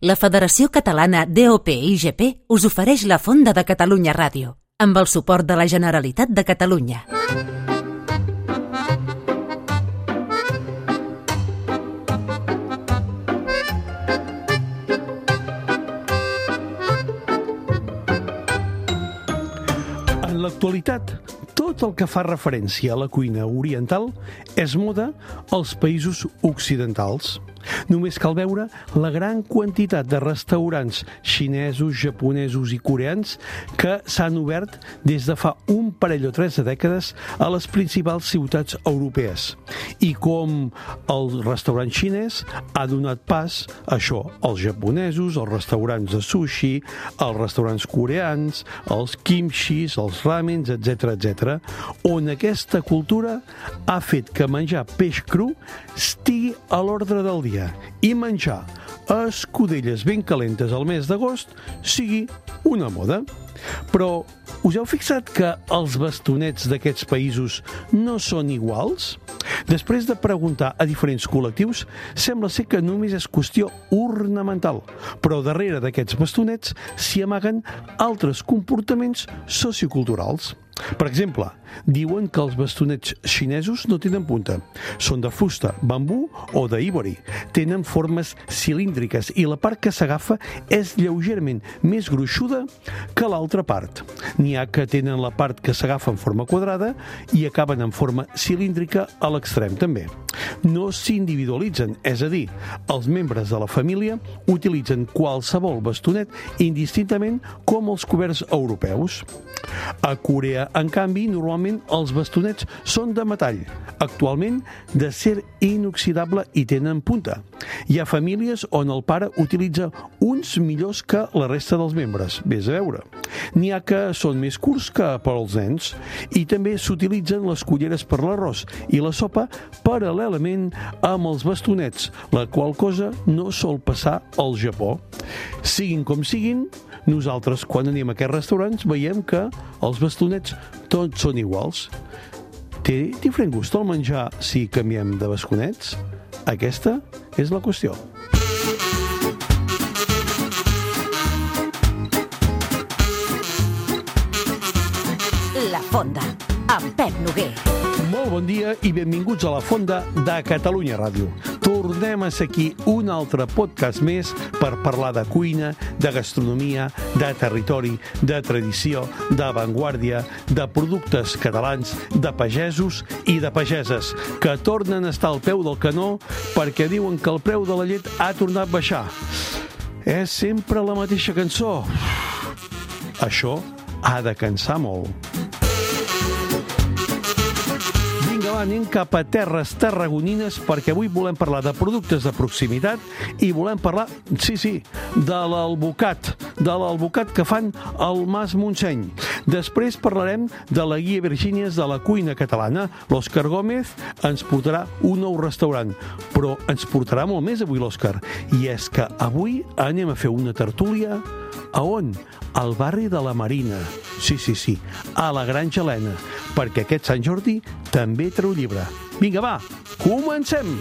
La Federació Catalana DOP-IGP us ofereix la Fonda de Catalunya Ràdio, amb el suport de la Generalitat de Catalunya. En l'actualitat, tot el que fa referència a la cuina oriental és moda als països occidentals. Només cal veure la gran quantitat de restaurants xinesos, japonesos i coreans que s'han obert des de fa un parell o tres de dècades a les principals ciutats europees. I com el restaurant xinès ha donat pas a això, als japonesos, als restaurants de sushi, als restaurants coreans, als kimchis, als ramens, etc., on aquesta cultura ha fet que menjar peix cru estigui a l'ordre del dia i menjar escudelles ben calentes al mes d'agost sigui una moda. Però us heu fixat que els bastonets d'aquests països no són iguals? Després de preguntar a diferents col·lectius, sembla ser que només és qüestió ornamental, però darrere d'aquests bastonets s'hi amaguen altres comportaments socioculturals. Per exemple, diuen que els bastonets xinesos no tenen punta. Són de fusta, bambú o d'ivori. Tenen formes cilíndriques i la part que s'agafa és lleugerament més gruixuda que l'altra part. N'hi ha que tenen la part que s'agafa en forma quadrada i acaben en forma cilíndrica a l'extrem també. No s'individualitzen, és a dir, els membres de la família utilitzen qualsevol bastonet indistintament com els coberts europeus. A Corea, en canvi, normalment els bastonets són de metall, actualment d'acer inoxidable i tenen punta. Hi ha famílies on el pare utilitza uns millors que la resta dels membres, vés a veure. N'hi ha que són més curts que per als nens i també s'utilitzen les culleres per l'arròs i la sopa paral·lelament amb els bastonets, la qual cosa no sol passar al Japó. Siguin com siguin, nosaltres, quan anem a aquests restaurants, veiem que els bastonets tots són iguals. Té diferent gust el menjar si canviem de bastonets? Aquesta és la qüestió. La Fonda, amb Pep Noguer. Molt bon dia i benvinguts a la Fonda de Catalunya Ràdio. Tornem a ser aquí un altre podcast més per parlar de cuina, de gastronomia, de territori, de tradició, d'avantguàrdia, de productes catalans, de pagesos i de pageses, que tornen a estar al peu del canó perquè diuen que el preu de la llet ha tornat a baixar. És sempre la mateixa cançó. Això ha de cansar molt. Anem cap a terres tarragonines perquè avui volem parlar de productes de proximitat i volem parlar, de l'albocat que fan al Mas Montseny. Després parlarem de la guia Virgínies de la cuina catalana. L'Òscar Gómez ens portarà un nou restaurant, però ens portarà molt més avui l'Òscar. I és que avui anem a fer una tertúlia a on? Al barri de la Marina. Sí, a la Granja Helena, perquè aquest Sant Jordi també treu llibre. Vinga, va, comencem!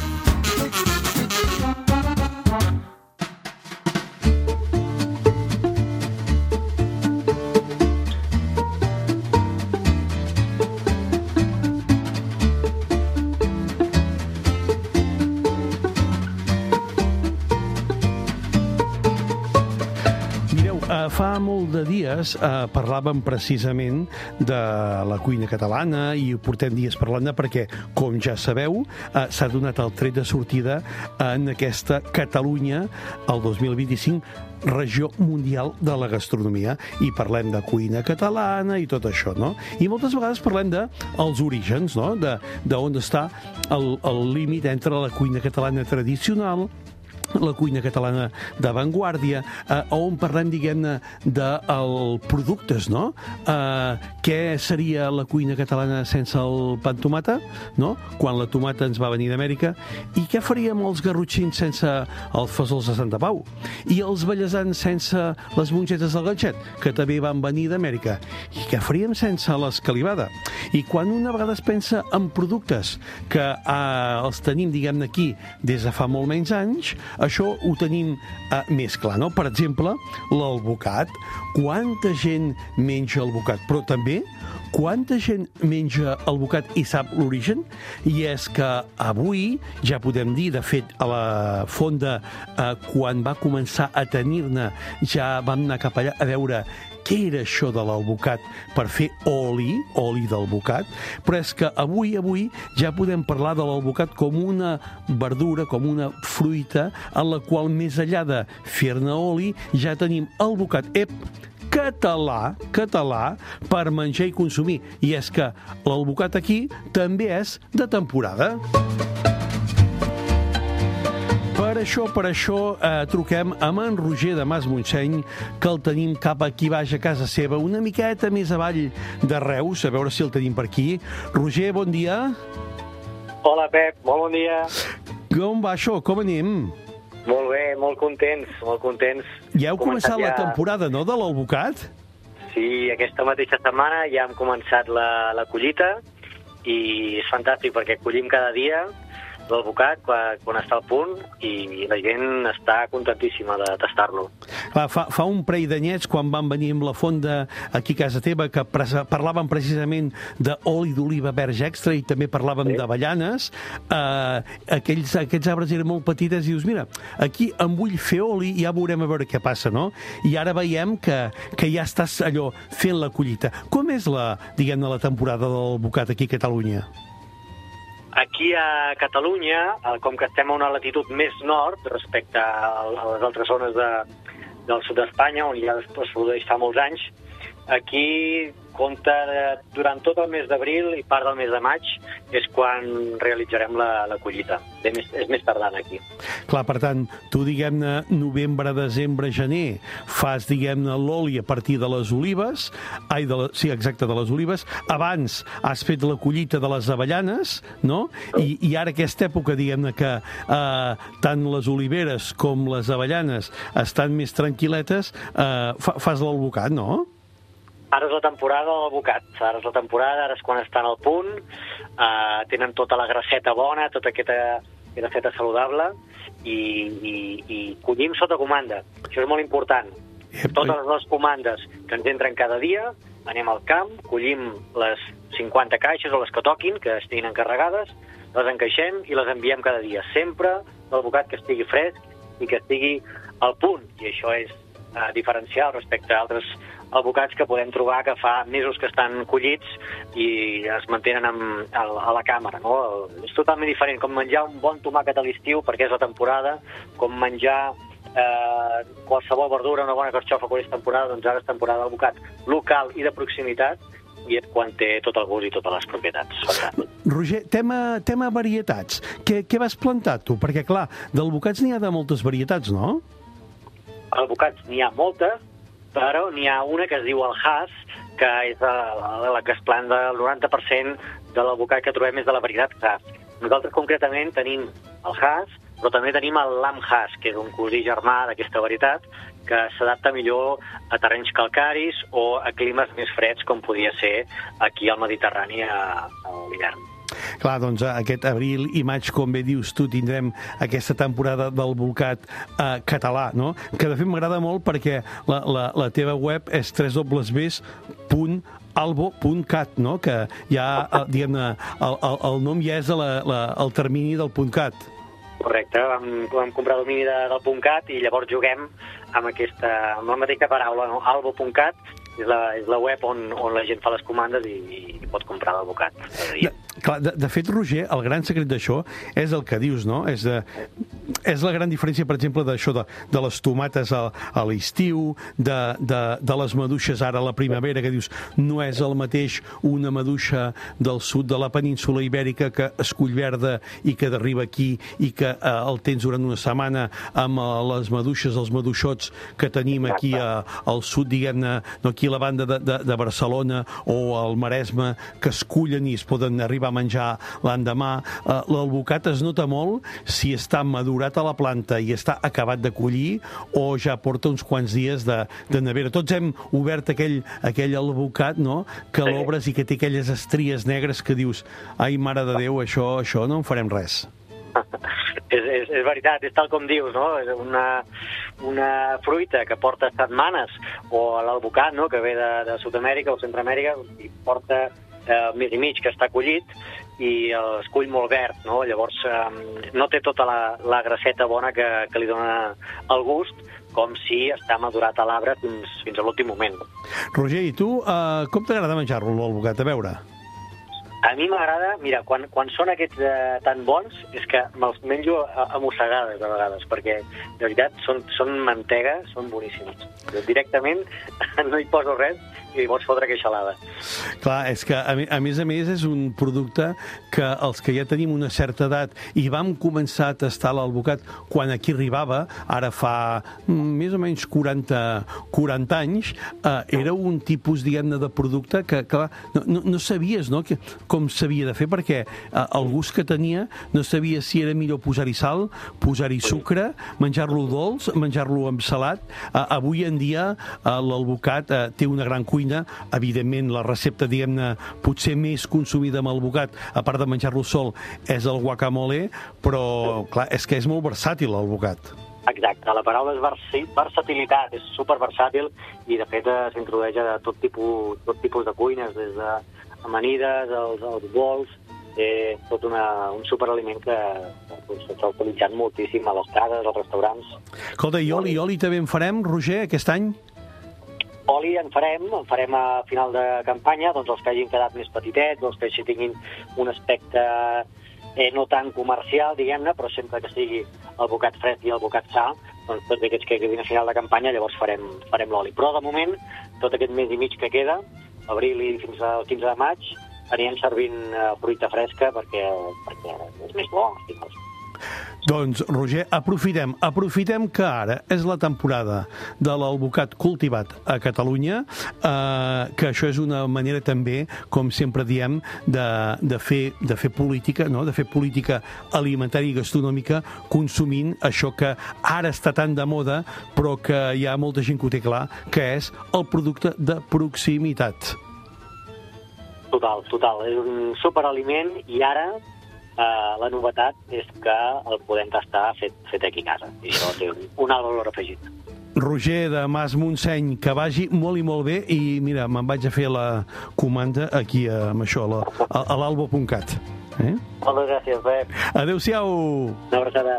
Fa molt de dies parlàvem precisament de la cuina catalana i portem dies parlant-ne perquè, com ja sabeu, s'ha donat el tret de sortida en aquesta Catalunya, el 2025, regió mundial de la gastronomia, i parlem de cuina catalana i tot això, no? I moltes vegades parlem dels orígens, no? D'on està el límit entre la cuina catalana tradicional, la cuina catalana d'avantguàrdia, on parlem, diguem-ne, de productes, no? Què seria la cuina catalana sense el pa amb tomata, no? Quan la tomata ens va venir d'Amèrica. I què faríem els garrotxins sense els fesols de Santa Pau? I els bellesans sense les mongetes del ganxet, que també van venir d'Amèrica? I què faríem sense l'escalivada? I quan una vegada es pensa en productes que els tenim, diguem-ne, aquí des de fa molt menys anys, això ho tenim més clar, no? Per exemple, l'alvocat. Quanta gent menja alvocat? Però també quanta gent menja alvocat i sap l'origen? I és que avui ja podem dir, de fet, a la fonda, quan va començar a tenir-ne, ja vam anar cap allà a veure què era això de l'alvocat per fer oli d'alvocat, però és que avui ja podem parlar de l'alvocat com una verdura, com una fruita, en la qual més enllà de fer-ne oli, ja tenim alvocat català per menjar i consumir. I és que l'alvocat aquí també és de temporada. Per això truquem amb en Roger de Mas Montseny, que el tenim cap aquí baix a casa seva, una miqueta més avall de Reus, a veure si el tenim per aquí. Roger, bon dia. Hola, Pep, molt bon dia. Com va això? Com anem? Molt bé, molt contents. Ja heu començat la temporada, no?, de l'alvocat? Sí, aquesta mateixa setmana ja hem començat la collita i és fantàstic perquè collim cada dia l'alvocat quan està al punt i la gent està contentíssima de tastar-lo. Fa un parell d'anyets, quan van venir amb la fonda aquí a casa teva, que parlàvem precisament d'oli d'oliva verge extra i també parlàvem d'avellanes, aquests arbres eren molt petites i dius, mira, aquí em vull fer oli i ja veurem a veure què passa, no? I ara veiem que ja estàs allò fent la collita. Com és la temporada de l'alvocat aquí a Catalunya? Aquí a Catalunya, com que estem a una latitud més nord respecte a les altres zones del sud d'Espanya, on ja es produeix fa molts anys, aquí compta durant tot el mes d'abril i part del mes de maig és quan realitzarem la collita. És més tardant aquí. Clar, per tant, tu, diguem-ne, novembre, desembre, gener, fas, diguem-ne, l'oli a partir de les olives, de les olives, abans has fet la collita de les avellanes, no? I ara aquesta època, diguem-ne, que tant les oliveres com les avellanes estan més tranquil·letes, fas l'alvocat, no? Ara és la temporada de l'alvocat. Ara és quan estan al punt, tenen tota la grasseta bona, tota aquesta grasseta saludable, i collim sota comanda. Això és molt important. Totes les comandes que ens entren cada dia, anem al camp, collim les 50 caixes o les que toquin, que estiguin encarregades, les encaixem i les enviem cada dia. Sempre l'alvocat que estigui fresc i que estigui al punt. I això és diferencial respecte a altres alvocats que podem trobar que fa mesos que estan collits i es mantenen a la càmera, no? És totalment diferent, com menjar un bon tomàquet a l'estiu perquè és la temporada, com menjar qualsevol verdura, una bona carxofa quan és temporada, doncs ara és temporada d'alvocat local i de proximitat i és quan té tot el gust i totes les propietats. Roger, tema varietats. Què vas plantar tu? Perquè, clar, d'alvocats n'hi ha de moltes varietats, no? Alvocats n'hi ha moltes, però n'hi ha una que es diu el Hass, que és la que es planta el 90% de l'alvocat que trobem és de la varietat Hass. Nosaltres concretament tenim el Hass, però també tenim el Lam Hass, que és un cosí germà d'aquesta varietat, que s'adapta millor a terrenys calcaris o a climes més freds, com podia ser aquí al Mediterrani a l'hivern. Clar, doncs aquest abril i maig, com bé dius tu, tindrem aquesta temporada del alvocat català, no? Que de fet m'agrada molt perquè la teva web és www.albo.cat, no? Que ja, diguem-ne, el nom ja és el termini del .cat. Correcte, vam comprar domini del .cat i llavors juguem amb la mateixa paraula, no? Albo.cat és la web on la gent fa les comandes i pot comprar l'alvocat. De fet, Roger, el gran secret d'això és el que dius, no? És la gran diferència, per exemple, d'això de les tomates a l'estiu, de les maduixes ara a la primavera, que dius, no és el mateix una maduixa del sud de la península ibèrica que escull verda i que arriba aquí i que el tens durant una setmana amb les maduixes, els maduixots que tenim aquí al sud, diguem-ne, no, aquí a la banda de Barcelona o al Maresme, que es cullen i es poden arribar a menjar l'endemà. L'alvocat es nota molt si està madurat a la planta i està acabat de collir o ja porta uns quants dies de nevera. Tots hem obert aquell alvocat, no?, que l'obres i que té aquelles estries negres que dius, ai, mare de Déu, això no en farem res. És veritat, és tal com dius, no? És una fruita que porta setmanes, o l'alvocat, no?, que ve de Sud-amèrica o Centroamèrica, i porta mes i mig que està collit, i es cull molt verd, no? Llavors no té tota la grasseta bona que li dona el gust, com si està madurat a l'arbre fins a l'últim moment. Roger, i tu, com t'agrada menjar-lo, l'alvocat? A veure. A mi m'agrada, mira, quan són aquests tan bons, és que me'ls menjo a mossegades, de vegades, perquè, de veritat, són mantega, són boníssims. Directament no hi poso res i pots fotre queixalada. Clar, és que, a més, és un producte que els que ja tenim una certa edat i vam començar a tastar l'alvocat quan aquí arribava, ara fa més o menys 40 anys, era un tipus, diguem-ne, de producte que clar, no sabies, no?, com s'havia de fer, perquè el gust que tenia no sabia si era millor posar-hi sal, posar-hi sucre, menjar-lo dolç, menjar-lo amb salat. Avui en dia l'alvocat té una gran cuina. Evidentment, la recepta, diguem-ne, potser més consumida amb alvocat, a part de menjar-lo sol, és el guacamole, però, clar, és que és molt versàtil, l'alvocat. Exacte, la paraula és versatilitat, és superversàtil, i de fet s'introdueix a tot tipus de cuines, des de amanides, els bols, tot un superaliment que s'ha utilitzat moltíssim a les cases, als restaurants. Escolta, i oli també en farem, Roger, aquest any? Oli en farem a final de campanya, doncs els que hagin quedat més petitets, els que així tinguin un aspecte no tan comercial, diguem-ne, però sempre que sigui el bocat fred i el bocat sa, doncs tots aquests que quedin a final de campanya, llavors farem l'oli. Però de moment, tot aquest mes i mig que queda, abril i fins al 15 de maig, anirem servint fruita fresca perquè és més bo. Doncs, Roger, aprofitem que ara és la temporada de l'alvocat cultivat a Catalunya, que això és una manera també, com sempre diem, de fer política, no?, de fer política alimentària i gastronòmica consumint això que ara està tan de moda, però que hi ha molta gent que ho té clar, que és el producte de proximitat. Total. És un superaliment i ara la novetat és que el podem tastar fet aquí a casa. I això té un alt valor afegit. Roger de Mas Montseny, que vagi molt i molt bé, i mira, me'n vaig a fer la comanda aquí amb això, a l'albo.cat. Moltes gràcies, Pep. Adéu-siau. Una abraçada.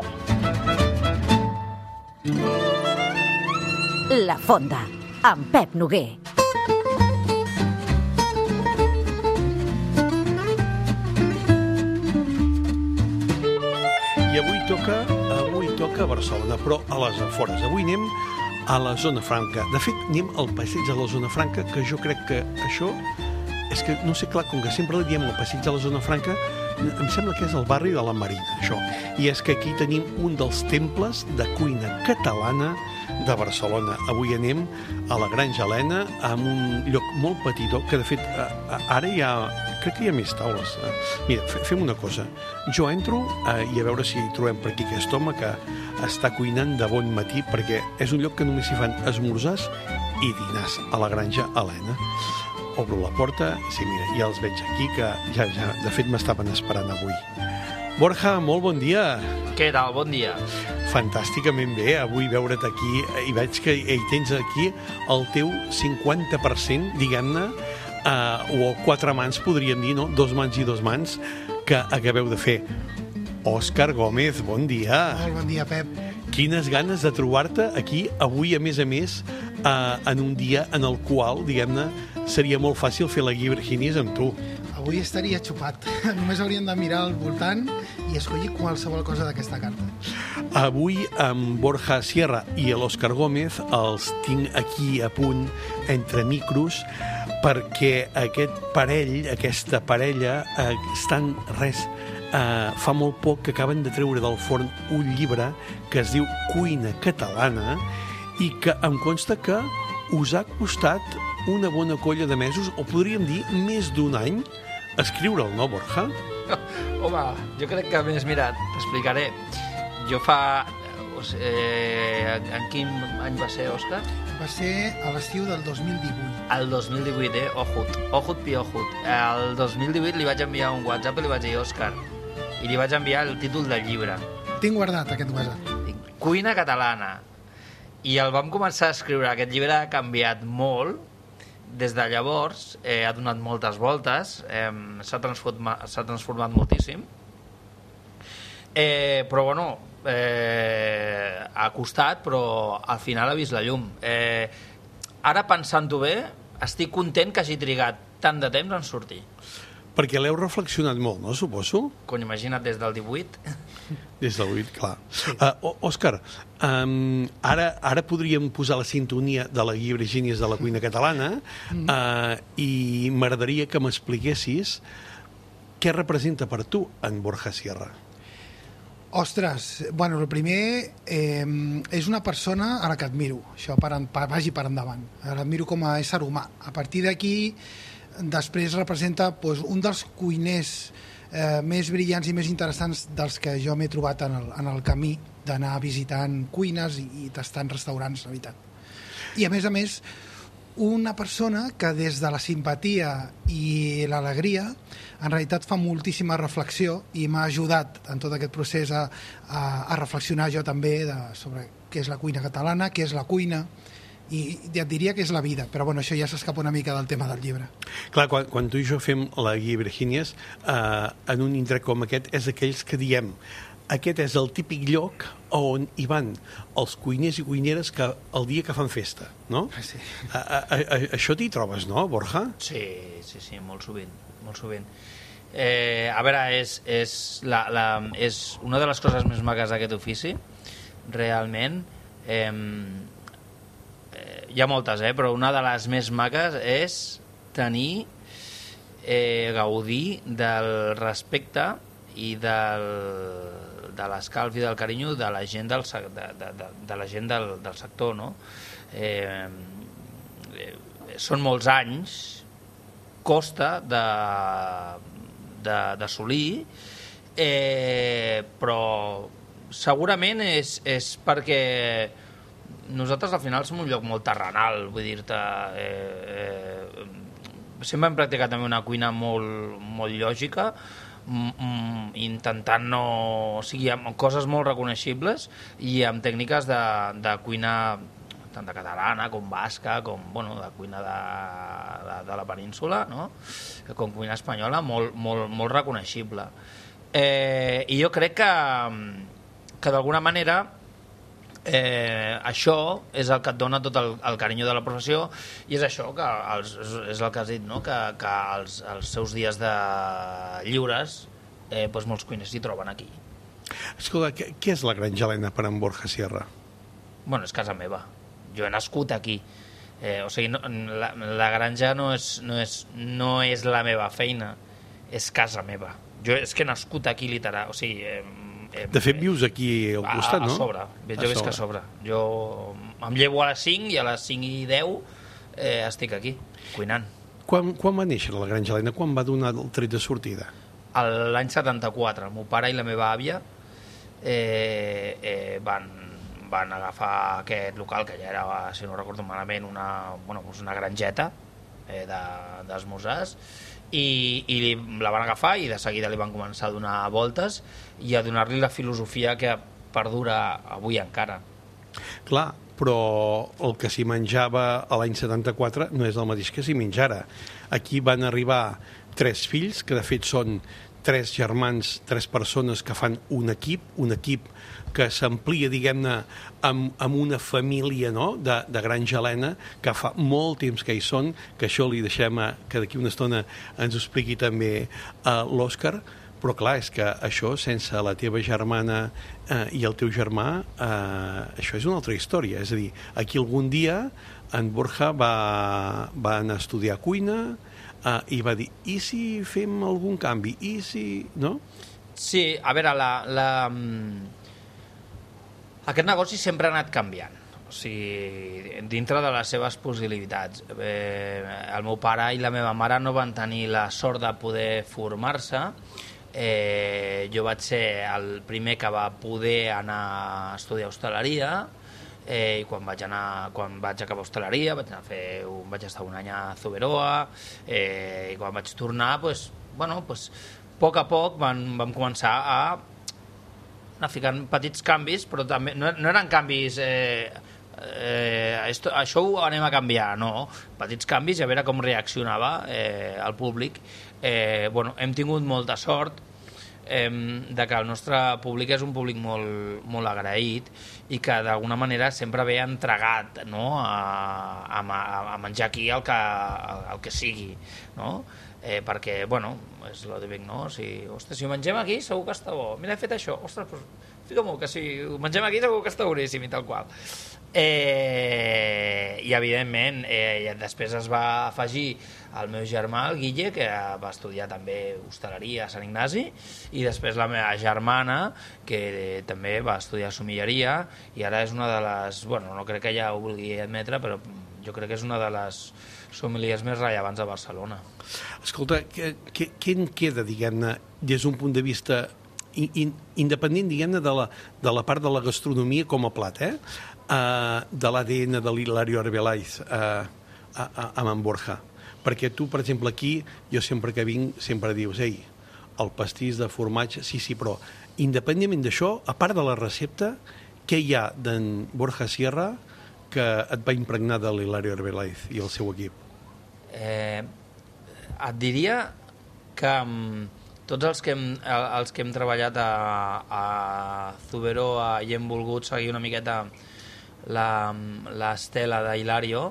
La Fonda, amb Pep Noguer. I avui toca Barcelona, però a les afores. Avui anem a la Zona Franca. De fet, anem al passeig de la Zona Franca, que jo crec que això és que, no sé, clar, com que sempre li diem el passeig de la Zona Franca, em sembla que és el barri de la Marina, això. I és que aquí tenim un dels temples de cuina catalana de Barcelona. Avui anem a la Granja Helena, en un lloc molt petitó, que de fet ara hi ha... crec que hi ha més taules. Mira, fem una cosa. Jo entro i a veure si trobem per aquí aquest home que està cuinant de bon matí, perquè és un lloc que només s'hi fan esmorzars i dinars a la Granja Helena. Obro la porta, sí, mira, ja els veig aquí, que ja de fet m'estaven esperant avui. Borja, molt bon dia. Què tal? Bon dia. Fantàsticament bé, avui veure't aquí, i veig que hi tens aquí el teu 50%, diguem-ne, o a 4 mans, podríem dir, no? 2 mans i 2 mans, que acabeu de fer. Òscar Gómez, bon dia. Molt bon dia, Pep. Quines ganes de trobar-te aquí, avui, a més, en un dia en el qual, diguem-ne, seria molt fàcil fer la Guiberginis amb tu. Avui estaria xupat. Només hauríem de mirar al voltant i escollir qualsevol cosa d'aquesta carta. Avui, amb Borja Sierra i l'Òscar Gómez, els tinc aquí a punt, entre micros, perquè aquesta parella, estan fa molt poc que acaben de treure del forn un llibre que es diu Cuina Catalana i que em consta que us ha costat una bona colla de mesos, o podríem dir més d'1 any, escriure'l, no, Borja? Home, jo crec que més, mira, t'explicaré. Jo fa... en quin any va ser, Òscar? Va ser a l'estiu del 2018. El 2018, Ojut piojut. El 2018 li vaig enviar un WhatsApp i li vaig dir, Òscar, i li vaig enviar el títol del llibre. tinc guardat, aquest WhatsApp. Cuina catalana. I el vam començar a escriure. Aquest llibre ha canviat molt. Des de llavors ha donat moltes voltes. S'ha transformat moltíssim. Però bueno, ha costat, però al final ha vist la llum. Ara, pensant-ho bé, estic content que hagi trigat tant de temps en sortir. Perquè l'heu reflexionat molt, no, suposo? Cony, imagina't, des del 18. Des del 8, clar. Òscar, ara podríem posar la sintonia de la Guia Virgínies de la cuina catalana i m'agradaria que m'expliquessis què representa per tu en Borja Sierra. Ostres, bueno, el primer és una persona a la que admiro, això vagi per endavant. L'admiro com a ésser humà. A partir d'aquí, després representa un dels cuiners més brillants i més interessants dels que jo m'he trobat en el camí d'anar visitant cuines i tastant restaurants, la veritat. I a més, una persona que des de la simpatia i l'alegria en realitat fa moltíssima reflexió i m'ha ajudat en tot aquest procés a reflexionar jo també sobre què és la cuina catalana, què és la cuina, i ja et diria que és la vida, però bueno, això ja s'escapa una mica del tema del llibre. Clar, quan tu i jo fem la Guia Virgínies, en un indret com aquest, és aquells que diem aquest és el típic lloc on hi van els cuiners i cuineres que el dia que fan festa, no? Sí. Això t'hi trobes, no, Borja? Sí, molt sovint, molt sovint. A veure, és una de les coses més maques d'aquest ofici, realment. Hi ha moltes, però una de les més maques és tenir, gaudir del respecte i de l'escalf i del carinyo de la gent del sector, no? Són molts anys, costa d'assolir, però segurament és perquè nosaltres al final som un lloc molt terrenal, vull dir-te, sempre hem practicat també una cuina molt lògica, intentant no... O sigui, amb coses molt reconeixibles i amb tècniques de cuina tant de catalana com basca, com, bueno, de cuina de la península, no? Com cuina espanyola, molt reconeixible. I jo crec que d'alguna manera això és el que et dona tot el carinyo de la professió, i és això que és el que has dit, no? Que els seus dies de lliures molts cuiners s'hi troben aquí. Escolta, què és la Granja Helena per en Borja Sierra? Bueno, és casa meva, jo he nascut aquí, o sigui, la granja no és la meva feina, és casa meva. Jo és que he nascut aquí, literal, o sigui... De fet, vius aquí al costat, no? A sobre, jo visc a sobre. Jo em llevo a les 5 i a les 5 i 10 estic aquí, cuinant. Quan va néixer la Granja Helena? Quan va donar el tret de sortida? L'any 74. El meu pare i la meva àvia van agafar aquest local, que ja era, si no recordo malament, una granjeta d'esmorzars, i la van agafar i de seguida li van començar a donar voltes i a donar-li la filosofia que perdura avui encara. Clar, però el que s'hi menjava a l'any 74 no és el mateix que s'hi menja ara. Aquí van arribar 3 fills, que de fet són 3 germans, 3 persones que fan un equip que s'amplia, diguem-ne, amb una família, no?, de Granja Helena, que fa molt temps que hi són, que això li deixem que d'aquí una estona ens ho expliqui també l'Òscar, però clar, és que això, sense la teva germana i el teu germà, això és una altra història. És a dir, aquí algun dia en Borja va anar a estudiar cuina i va dir, i si fem algun canvi? I si... no? Sí, a veure, aquest negoci sempre ha anat canviant, o sigui, dintre de les seves possibilitats. El meu pare i la meva mare no van tenir la sort de poder formar-se. Jo vaig ser el primer que va poder anar a estudiar hostaleria, i quan vaig acabar hostaleria vaig estar un any a Zuberoa, i quan vaig tornar, a poc a poc vam començar a anar ficant petits canvis, però també no eren canvis... això ho anem a canviar, no, petits canvis i a veure com reaccionava el públic. Hem tingut molta sort de que el nostre públic és un públic molt, molt agraït i que d'alguna manera sempre ve entregat, no? a menjar aquí el que sigui, no? Perquè, és lo típic, no? Si ho mengem aquí segur que està bo, mira, he fet això, ostres, doncs fica-m'ho, que si ho mengem aquí segur que està boníssim i tal qual. I evidentment després es va afegir el meu germà, el Guille, que va estudiar també hostaleria a Sant Ignasi, i després la meva germana, que també va estudiar somilleria, i ara és una de les... no crec que ella ho vulgui admetre, però jo crec que és una de les sommeliers més rellevants de Barcelona. Escolta, què en queda, diguem-ne, des d'un punt de vista independent, diguem-ne, de la part de la gastronomia com a plat, de l'ADN de l'Hilario Arbeláez amb en Borja? Perquè tu, per exemple, aquí, jo sempre que vinc, sempre dius, el pastís de formatge, sí, però independentment d'això, a part de la recepta, què hi ha d'en Borja Sierra que et va impregnar de l'Hilario Arbeláez i el seu equip? Et diria que tots els que hem treballat a Zuberoa i hem volgut seguir una miqueta l'estela d'Hilario,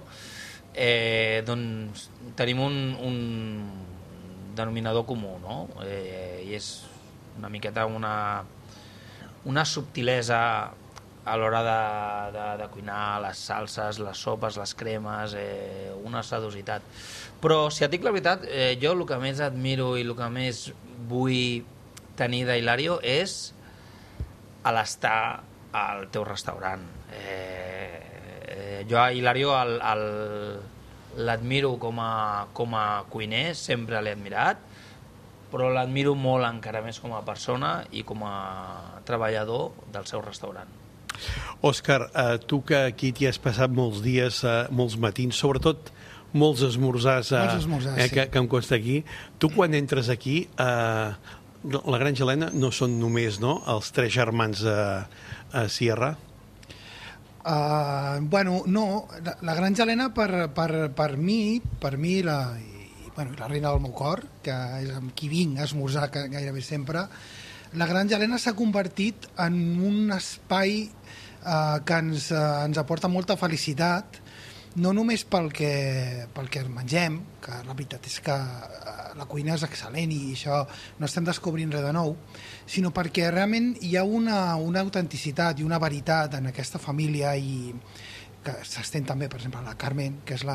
doncs tenim un denominador comú, no? I és una miqueta una subtilesa a l'hora de cuinar, les salses, les sopes, les cremes, una sedositat. Però, si et dic la veritat, jo el que més admiro i el que més vull tenir d'Hilario és l'estar al teu restaurant. Jo a Hilario l'admiro com a cuiner, sempre l'he admirat, però l'admiro molt encara més com a persona i com a treballador del seu restaurant. Òscar, tu que aquí t'hi has passat molts dies, molts matins, sobretot molts esmorzars, que em costa aquí, tu quan entres aquí, la Granja Elena no són només els tres germans Sierra? No, la Granja Elena per mi la reina del meu cor, que és amb qui vinc a esmorzar gairebé sempre, la Granja Elena s'ha convertit en un espai que ens aporta molta felicitat, no només pel que mengem, que la veritat és que la cuina és excel·lent i això no estem descobrint res de nou, sinó perquè realment hi ha una autenticitat i una veritat en aquesta família, i que s'estén també, per exemple, a la Carmen, que és la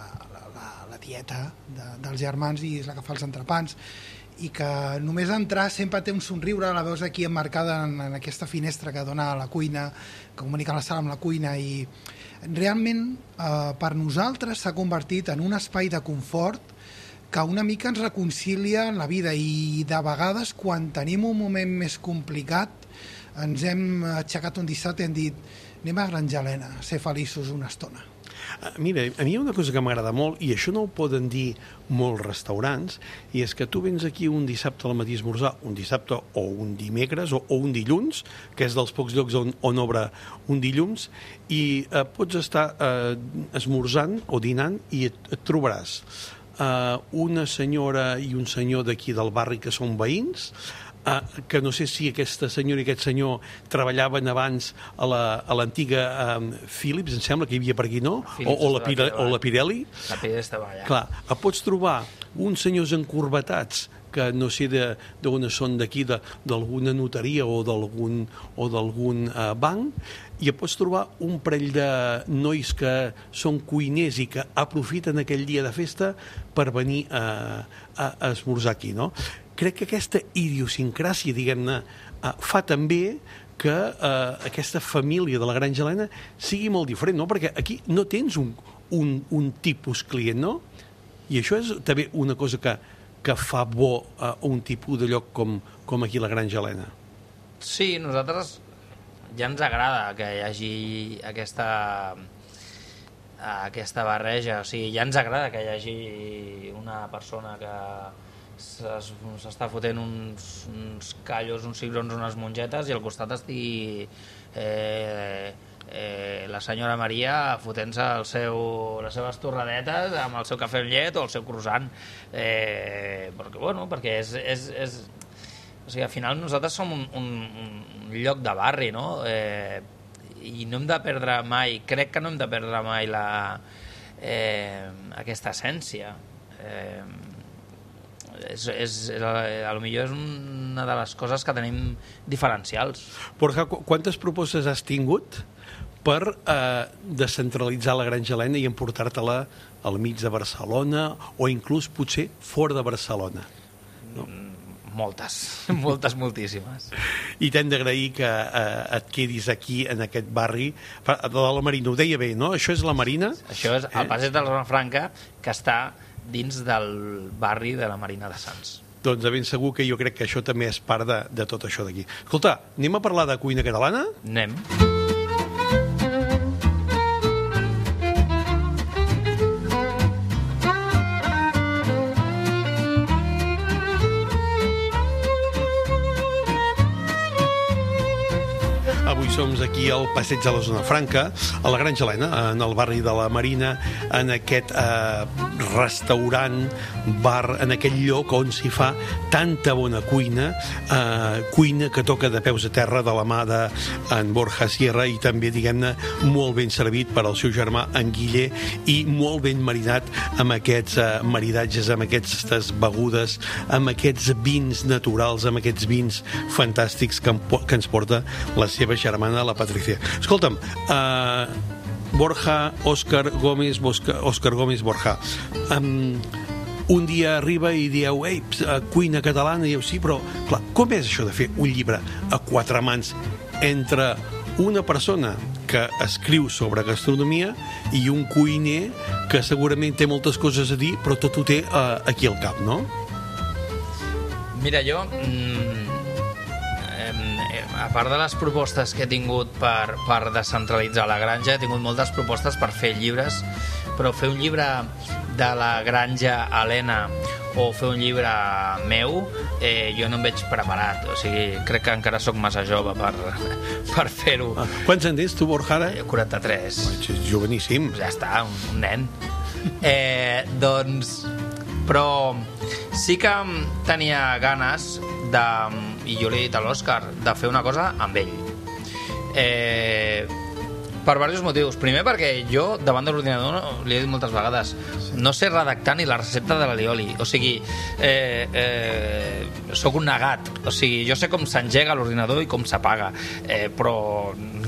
tieta dels germans i és la que fa els entrepans, i que només entrar sempre té un somriure, la veus aquí emmarcada en aquesta finestra que dona a la cuina, que comunica la sala amb la cuina, i realment per nosaltres s'ha convertit en un espai de confort que una mica ens reconcilia en la vida, i de vegades quan tenim un moment més complicat ens hem aixecat un dissabte i hem dit anem a Granja Elena a ser feliços una estona. Mira, a mi hi ha una cosa que m'agrada molt, i això no ho poden dir molts restaurants, i és que tu vens aquí un dissabte al matí a esmorzar, un dissabte o un dimecres o un dilluns, que és dels pocs llocs on obre un dilluns, i pots estar esmorzant o dinant i et trobaràs una senyora i un senyor d'aquí del barri que són veïns, que no sé si aquesta senyora i aquest senyor treballaven abans a l'antiga Philips, em sembla que hi havia per aquí, no? O la Pirelli. La Pirelli estava allà. Clar, pots trobar uns senyors encorbatats que no sé d'on són d'aquí, d'alguna notaria o d'algun banc, i pots trobar un parell de nois que són cuiners i que aprofiten aquell dia de festa per venir a esmorzar aquí, no? Crec que aquesta idiosincràsia, diguem-ne, fa també que aquesta família de la Granja Elena sigui molt diferent, no? Perquè aquí no tens un tipus client, no? I això és també una cosa que fa bo un tipus de lloc com aquí la Granja Elena. Sí, nosaltres ja ens agrada que hi hagi aquesta barreja, o sigui, ja ens agrada que hi hagi una persona s'està fotent uns callos, uns cigrons, unes mongetes, i al costat estigui la senyora Maria fotent-se les seves torradetes amb el seu cafè amb llet o el seu croissant, perquè és o sigui, al final nosaltres som un lloc de barri, no? I no hem de perdre mai, crec que no hem de perdre mai aquesta essència. A lo millor és una de les coses que tenim diferencials. Borja, quantes propostes has tingut per descentralitzar la Granja Helena i emportar-te-la al mig de Barcelona o inclús potser fora de Barcelona? No? Moltíssimes. I t'hem d'agrair que et quedis aquí en aquest barri de la Marina. Ho deia bé, no? Això és la Marina? Això és el passeig de la Zona Franca, que està dins del barri de la Marina de Sants. Doncs de ben segur que jo crec que això també és part de tot això d'aquí. Escolta, anem a parlar de cuina catalana? Anem. Avui som aquí al passeig de la Zona Franca, a la Granja Helena, en el barri de la Marina, en aquest restaurant, bar, en aquell lloc on s'hi fa tanta bona cuina, cuina que toca de peus a terra de la mà d'en Borja Sierra i també, diguem-ne, molt ben servit per al seu germà, en Guille, i molt ben marinat amb aquests maridatges, amb aquestes begudes, amb aquests vins naturals, amb aquests vins fantàstics que ens porta la seva germana, la Patricia. Escolta'm, Borja, Òscar Gómez Borja, un dia arriba i dieu, ei, cuina catalana, i dieu, sí, però clar, com és això de fer un llibre a quatre mans entre una persona que escriu sobre gastronomia i un cuiner que segurament té moltes coses a dir, però tot ho té aquí al cap, no? Mira, jo a part de les propostes que he tingut per descentralitzar la granja, he tingut moltes propostes per fer llibres, però fer un llibre de la Granja Helena o fer un llibre meu, jo no em veig preparat. O sigui, crec que encara sóc massa jove per fer-ho. Quants en tens tu, Borja, ara? 43. Ets joveníssim. Ja està, un nen. Doncs... Però sí que tenia ganes i jo li he dit a l'Òscar, de fer una cosa amb ell. Per diversos motius. Primer perquè jo, davant de l'ordinador, li he dit moltes vegades, no sé redactar ni la recepta de l'alioli. O sigui, sóc un negat. O sigui, jo sé com s'engega l'ordinador i com s'apaga. Però...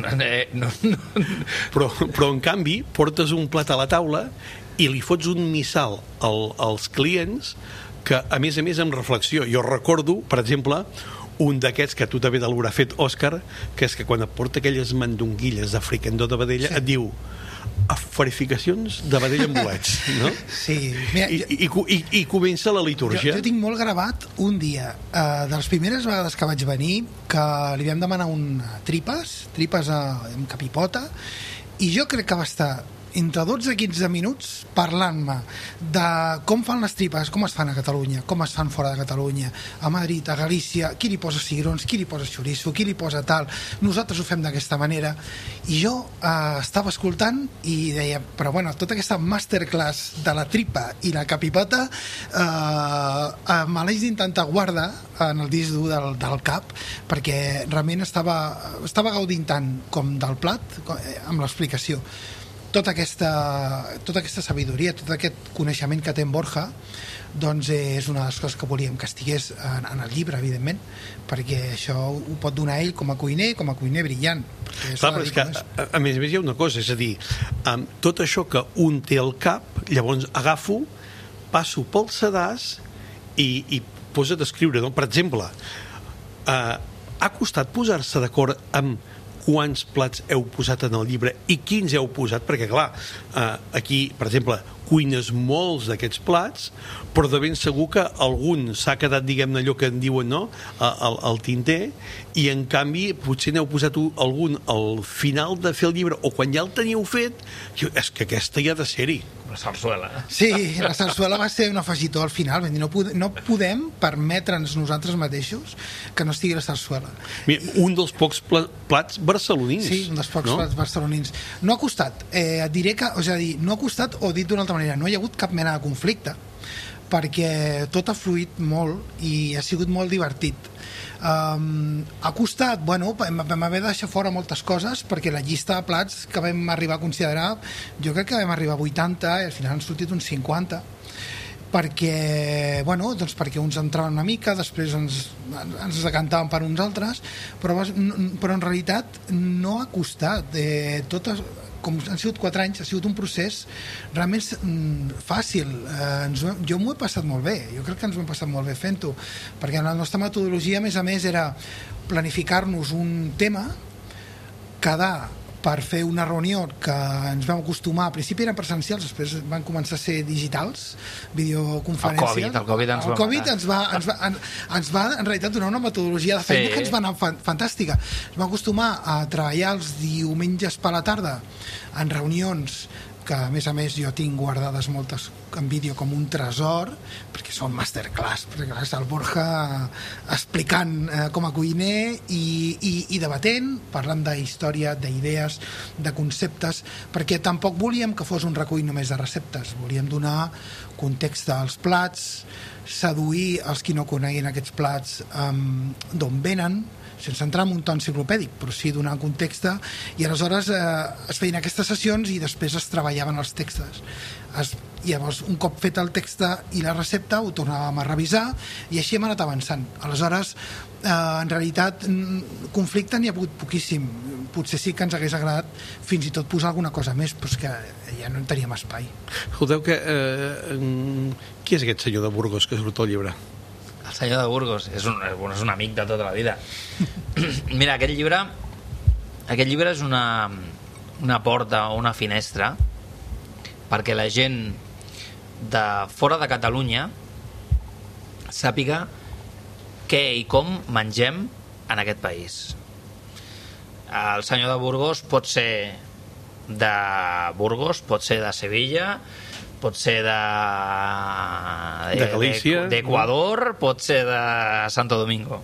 Però, en canvi, portes un plat a la taula i li fots un missal als clients que, a més, amb reflexió. Jo recordo, per exemple, un d'aquests que tu també l'haurà fet, Òscar, que és que quan et porta aquelles mandonguilles de fricandó de vedella, sí, et diu farificacions de vedella amb bolets, no? Sí. Mira, I comença la litúrgia. Jo tinc molt gravat un dia, de les primeres vegades que vaig venir, que li vam demanar tripes amb capipota, i jo crec que va estar entre 12 i 15 minuts parlant-me de com fan les tripes, com es fan a Catalunya, com es fan fora de Catalunya, a Madrid, a Galícia, qui li posa cigrons, qui li posa xoriço, qui li posa tal, nosaltres ho fem d'aquesta manera. I jo estava escoltant i deia, però bueno, tota aquesta masterclass de la tripa i la capipota me l'haig d'intentar guardar en el disc dur del cap, perquè realment estava gaudint tant com del plat amb l'explicació. Tota aquesta sabidoria, tot aquest coneixement que té en Borja, doncs és una de les coses que volíem que estigués en el llibre, evidentment, perquè això ho pot donar ell com a cuiner brillant. Clar, però és que, a més hi ha una cosa, és a dir, tot això que un té al cap, llavors agafo, passo pel sedàs i posa't a escriure. Per exemple, ha costat posar-se d'acord amb quants plats heu posat en el llibre i quins heu posat, perquè clar, aquí, per exemple, cuines molts d'aquests plats, però de ben segur que algun s'ha quedat, diguem-ne, allò que en diuen, no?, al tinter, i en canvi potser n'heu posat algun al final de fer el llibre, o quan ja el teníeu fet, és que aquesta hi ha de ser-hi. La sarsuela. Sí, la sarsuela va ser un afegitó al final. Vam dir, no podem permetre'ns nosaltres mateixos que no estigui la sarsuela. Mira, un dels pocs plats barcelonins. Sí, un dels pocs plats barcelonins. No ha costat. Et diré que, és a dir, no ha costat, o dit d'una altra manera, no hi ha hagut cap mena de conflicte, perquè tot ha fluït molt i ha sigut molt divertit. Ha costat, bueno, vam haver de deixar fora moltes coses perquè la llista de plats que vam arribar a considerar, jo crec que vam arribar a 80 i al final han sortit uns 50 perquè, bueno, doncs perquè uns entraven una mica, després ens decantaven per uns altres, però en realitat no ha costat. Com han sigut 4 anys, ha sigut un procés realment fàcil. Jo m'ho he passat molt bé, jo crec que ens ho hem passat molt bé fent-ho, perquè la nostra metodologia, a més, era planificar-nos un tema, quedar per fer una reunió que ens vam acostumar, al principi eren presencials, després van començar a ser digitals, videoconferències. El Covid ens va en realitat donar una metodologia de feina que ens va anar fantàstica. Ens vam acostumar a treballar els diumenges per la tarda en reunions que a més jo tinc guardades moltes en vídeo com un tresor, perquè són masterclass, perquè és el Borja explicant com a cuiner i debatent, parlant d'història, d'idees, de conceptes, perquè tampoc volíem que fos un recull només de receptes, volíem donar context als plats, seduir els qui no coneguin aquests plats d'on venen, sense entrar en un to enciclopèdic, però sí donar context, i aleshores es feien aquestes sessions i després es treballaven els textos. Llavors, un cop fet el text i la recepta, ho tornàvem a revisar i així hem anat avançant. Aleshores, en realitat, conflicte n'hi ha hagut poquíssim. Potser sí que ens hagués agradat fins i tot posar alguna cosa més, però és que ja no en teníem espai. Escolteu, qui és aquest senyor de Burgos que surt al llibre? El senyor de Burgos és un amic de tota la vida. Mira, aquest llibre és una porta o una finestra perquè la gent de fora de Catalunya sàpiga què i com mengem en aquest país. El senyor de Burgos pot ser de Burgos, pot ser de Sevilla, pot ser de Galícia, d'Equador, pot ser de Santo Domingo.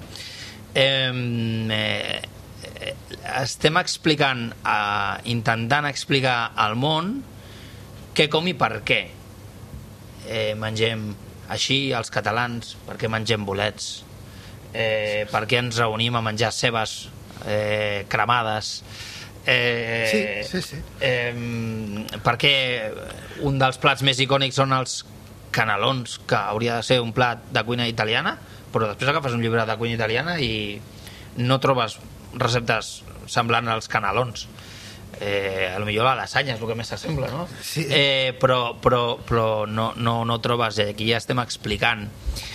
Estem explicant, intentant explicar al món què, com i per què mengem així els catalans, per què mengem bolets, per què ens reunim a menjar cebes cremades, sí. Perquè un dels plats més icònics són els canelons, que hauria de ser un plat de cuina italiana, però després agafes un llibre de cuina italiana i no trobes receptes semblants als canelons. Potser la lasanya és el que més s'assembla, no? Sí. Però no trobes, aquí ja estem explicant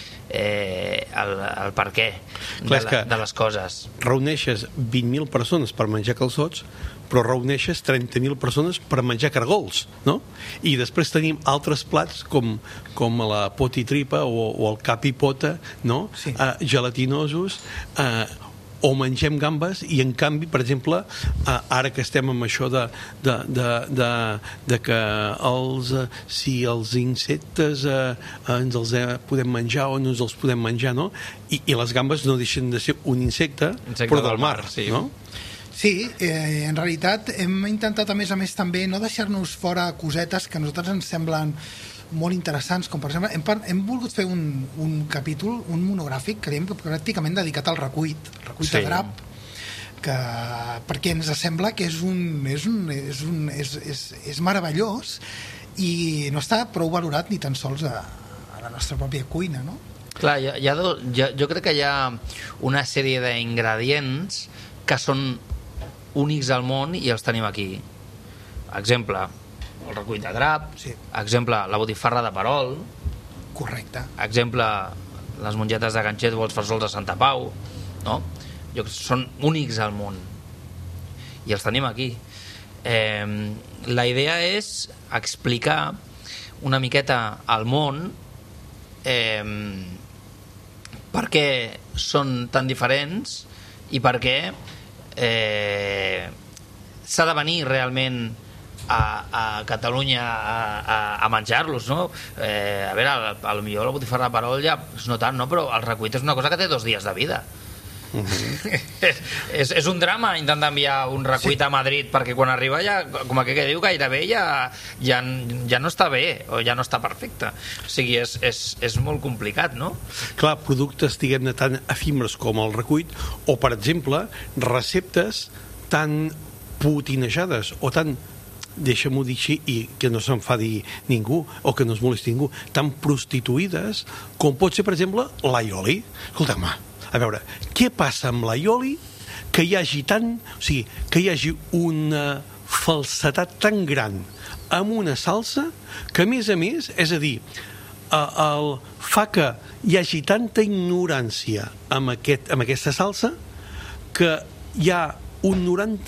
el per què de les coses. Reuneixes 20.000 persones per menjar calçots, però reuneixes 30.000 persones per menjar cargols, no? I després tenim altres plats com la potitripa o el cap i pota, no? Sí. Gelatinosos, o mengem gambes, i en canvi, per exemple, ara que estem amb això de que si els insectes ens els podem menjar o no ens els podem menjar, no? I les gambes no deixen de ser un insecte però del mar, sí. No? Sí, en realitat hem intentat a més també no deixar-nos fora cosetes que a nosaltres ens semblen molt interessants, com per exemple hem volgut fer un capítol, un monogràfic que diem pràcticament dedicat al recull de drap, perquè ens sembla que és meravellós i no està prou valorat ni tan sols a la nostra pròpia cuina, no? Clar, jo crec que hi ha una sèrie d'ingredients que són únics al món i els tenim aquí. Exemple, el recull de drap, sí. Exemple, la botifarra de Perol, correcte. Exemple, les mongetes de ganxet o els farsols de Santa Pau, no? Són únics al món i els tenim aquí. La idea és explicar una miqueta al món per què són tan diferents i per què s'ha de venir realment a Catalunya a menjar-los, no? A veure, potser la botifarra de Perol ja no tant, no? Però el recuit és una cosa que té 2 dies de vida. És un drama intentar enviar un recuit a Madrid, perquè quan arriba ja, com aquell que diu, gairebé ja no està bé o ja no està perfecte. O sigui, és molt complicat, no? Clar, productes, diguem-ne, tan efímers com el recuit, o, per exemple, receptes tan potinejades o tan, deixa'm-ho dir així, i que no s'enfadi ningú o que no es molesti ningú, tan prostituïdes com pot ser, per exemple, l'aioli. Escolta'm, a veure, què passa amb l'aioli que hi hagi o sigui, que hi hagi una falsetat tan gran amb una salsa que, a més, és a dir, fa que hi hagi tanta ignorància amb aquesta salsa que hi ha un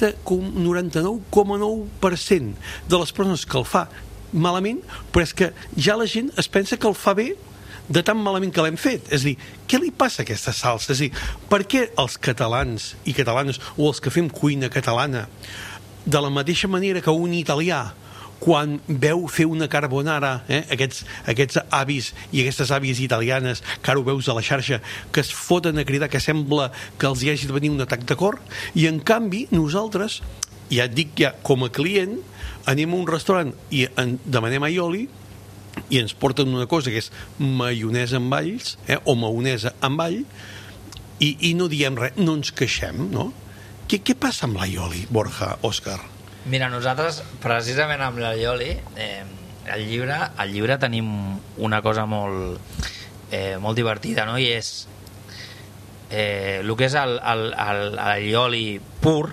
99,9% de les persones que el fa malament, però és que ja la gent es pensa que el fa bé de tan malament que l'hem fet. És a dir, què li passa a aquesta salsa? És a dir, per què els catalans i catalanes, o els que fem cuina catalana, de la mateixa manera que un italià, quan veu fer una carbonara, aquests avis i aquestes àvies italianes, que ara ho veus a la xarxa, que es foten a cridar, que sembla que els hi hagi de venir un atac de cor, i en canvi nosaltres, ja et dic, com a client, anem a un restaurant i demanem aioli, i ens porten una cosa que és maionesa amb alls, o maonesa amb all, i no diem res, no ens queixem, no? Què passa amb l'aioli, Borja, Òscar? Mira, nosaltres, precisament amb l'aioli, al llibre tenim una cosa molt divertida, no? I és el que és l'aioli pur,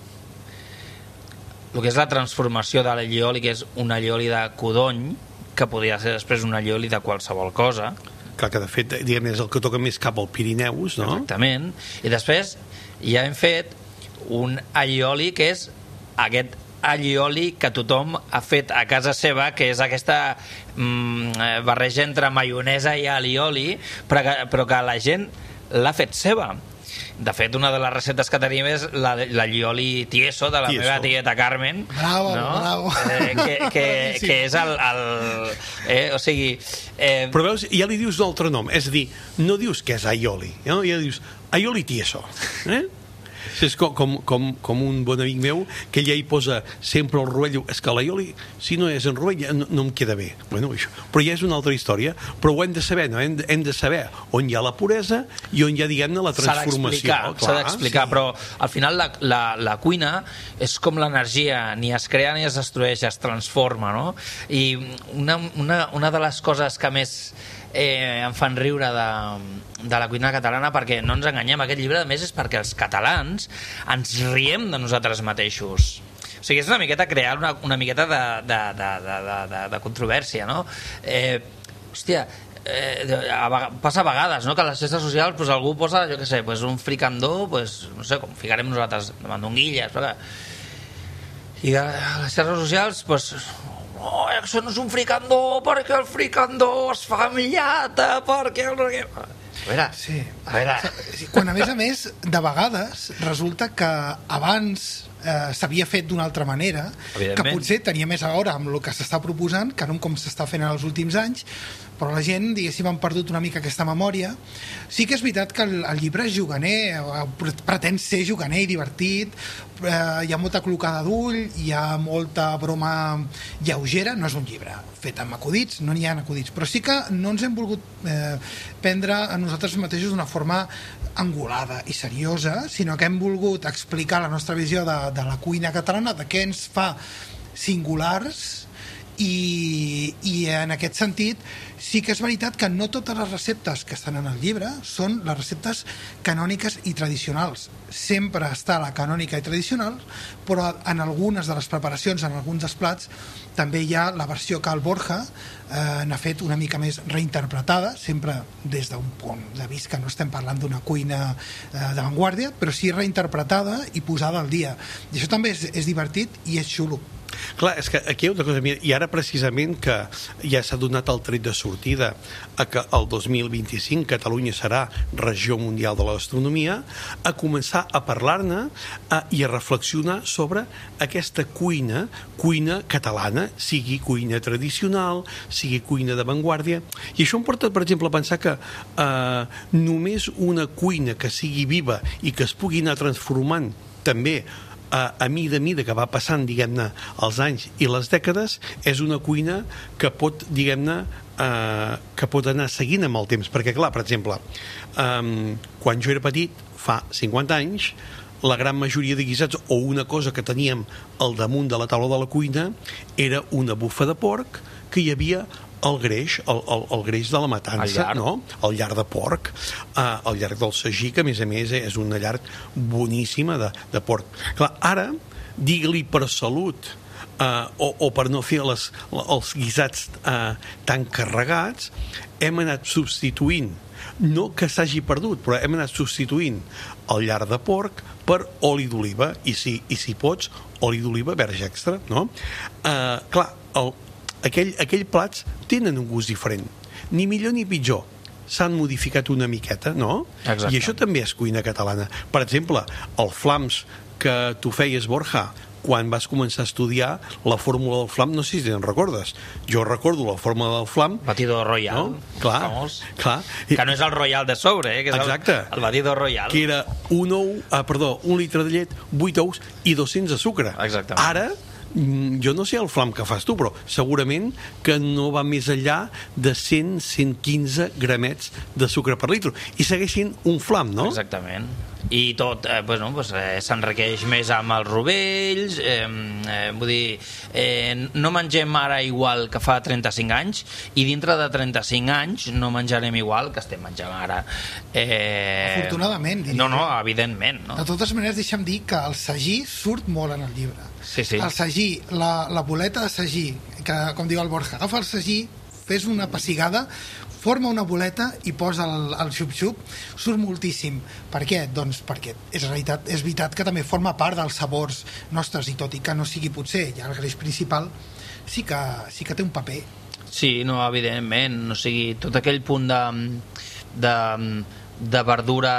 el que és la transformació de l'aioli, que és un aioli de codony, que podria ser després un allioli de qualsevol cosa. Clar, que de fet, diguem, és el que toca més cap al Pirineus, no? Exactament. I després ja hem fet un allioli que és aquest allioli que tothom ha fet a casa seva, que és aquesta barreja entre maionesa i allioli, però que la gent l'ha fet seva. De fet, una de les receptes que tenim és l'allioli tieso de la meva tieta Carmen. Bravo, no? Bravo. Que és o sigui... Però veus, ja li dius un altre nom, és a dir, no dius que és aioli, no? Ja dius aioli tieso, és com un bon amic meu que ell hi posa sempre el rovell, és que l'aioli, si no és en rovell no em queda bé. Bueno, això. Però ja és una altra història, però ho hem de saber, no? Hem de saber on hi ha la puresa i on hi ha, diguem-ne, la transformació. S'ha d'explicar, sí. Però al final la cuina és com l'energia, ni es crea ni es destrueix, es transforma, no? I una de les coses que més em fan riure de la cuina catalana, perquè no ens enganyem, aquest llibre a més és perquè els catalans ens riem de nosaltres mateixos. O sigui, és una miqueta crear una miqueta de controvèrsia, no? Hòstia, passa a vegades, no? Que a les xarxes socials pues, algú posa, jo què sé, pues, un fricandó, pues, no sé, com ficarem nosaltres mandonguilles, i a les xarxes socials pues, no, això no és un fricandó perquè el fricandó es fa amb llata, perquè... A veure, sí. A veure... Quan, a més, de vegades resulta que abans s'havia fet d'una altra manera, que potser tenia més a veure amb el que s'està proposant que no com s'està fent en els últims anys, però la gent, diguéssim, han perdut una mica aquesta memòria. Sí que és veritat que el llibre és juganer, pretén ser juganer i divertit, hi ha molta clocada d'ull, hi ha molta broma lleugera, no és un llibre fet amb acudits, no n'hi ha acudits, però sí que no ens hem volgut prendre a nosaltres mateixos d'una forma angulada i seriosa, sinó que hem volgut explicar la nostra visió de la cuina catalana, de què ens fa singulars, i en aquest sentit sí que és veritat que no totes les receptes que estan en el llibre són les receptes canòniques i tradicionals. Sempre està la canònica i tradicional, però en algunes de les preparacions, en alguns dels plats, també hi ha la versió que el Borja n'ha fet una mica més reinterpretada, sempre des d'un punt de vista que no estem parlant d'una cuina d'avantguàrdia, però sí reinterpretada i posada al dia. I això també és divertit i és xulo, Clar, és que aquí hi ha una cosa, i ara precisament que ja s'ha donat el tret de sortida a que el 2025 Catalunya serà regió mundial de la gastronomia, a començar a parlar-ne i a reflexionar sobre aquesta cuina catalana, sigui cuina tradicional, sigui cuina d'avantguàrdia, i això em porta, per exemple, a pensar que només una cuina que sigui viva i que es pugui anar transformant també a mida que va passant, diguem-ne, els anys i les dècades, és una cuina que pot, diguem-ne, que pot anar seguint amb el temps, perquè clar, per exemple, quan jo era petit, fa 50 anys, la gran majoria de guisats o una cosa que teníem al damunt de la taula de la cuina era una bufa de porc que hi havia el greix, el greix de la matança, no? El llarg de porc, el llarg del sagí, que a més és una llar boníssima de porc. Clar, ara, digue-li per salut o per no fer els guisats tan carregats, hem anat substituint, no que s'hagi perdut, però hem anat substituint el llarg de porc per oli d'oliva, i si pots, oli d'oliva verge extra, no? Clar, aquells plats tenen un gust diferent, ni millor ni pitjor, s'han modificat una miqueta, no? Exacte. I això també és cuina catalana. Per exemple, el flams que tu feies, Borja, quan vas començar a estudiar la fórmula del flam, no sé si te'n recordes. Jo recordo la fórmula del flam... Batidor royal, no? Clar. Que no és el royal de sobre, que és el batidor royal. Que era un litre de llet, 8 ous i 200 de sucre. Exactament. Ara, jo no sé el flam que fas tu, però segurament que no va més enllà de 100-115 gramets de sucre per litre. I segueix sent un flam, no? Exactament. I tot s'enriqueix més amb els rovells, vull dir, no mengem ara igual que fa 35 anys, i dintre de 35 anys no menjarem igual que estem menjant ara. Afortunadament, diria. No, evidentment. No? De totes maneres, deixa'm dir que el sagí surt molt en el llibre. Sí. El sagí, la boleta de sagí, que, com diu el Borja, agafa el sagí, fes una pessigada, forma una boleta i posa el xup-xup, surt moltíssim. Per què? Doncs perquè és veritat que també forma part dels sabors nostres, i tot i que no sigui potser ja el greix principal, sí que té un paper. Sí, no, evidentment, o sigui, tot aquell punt de verdura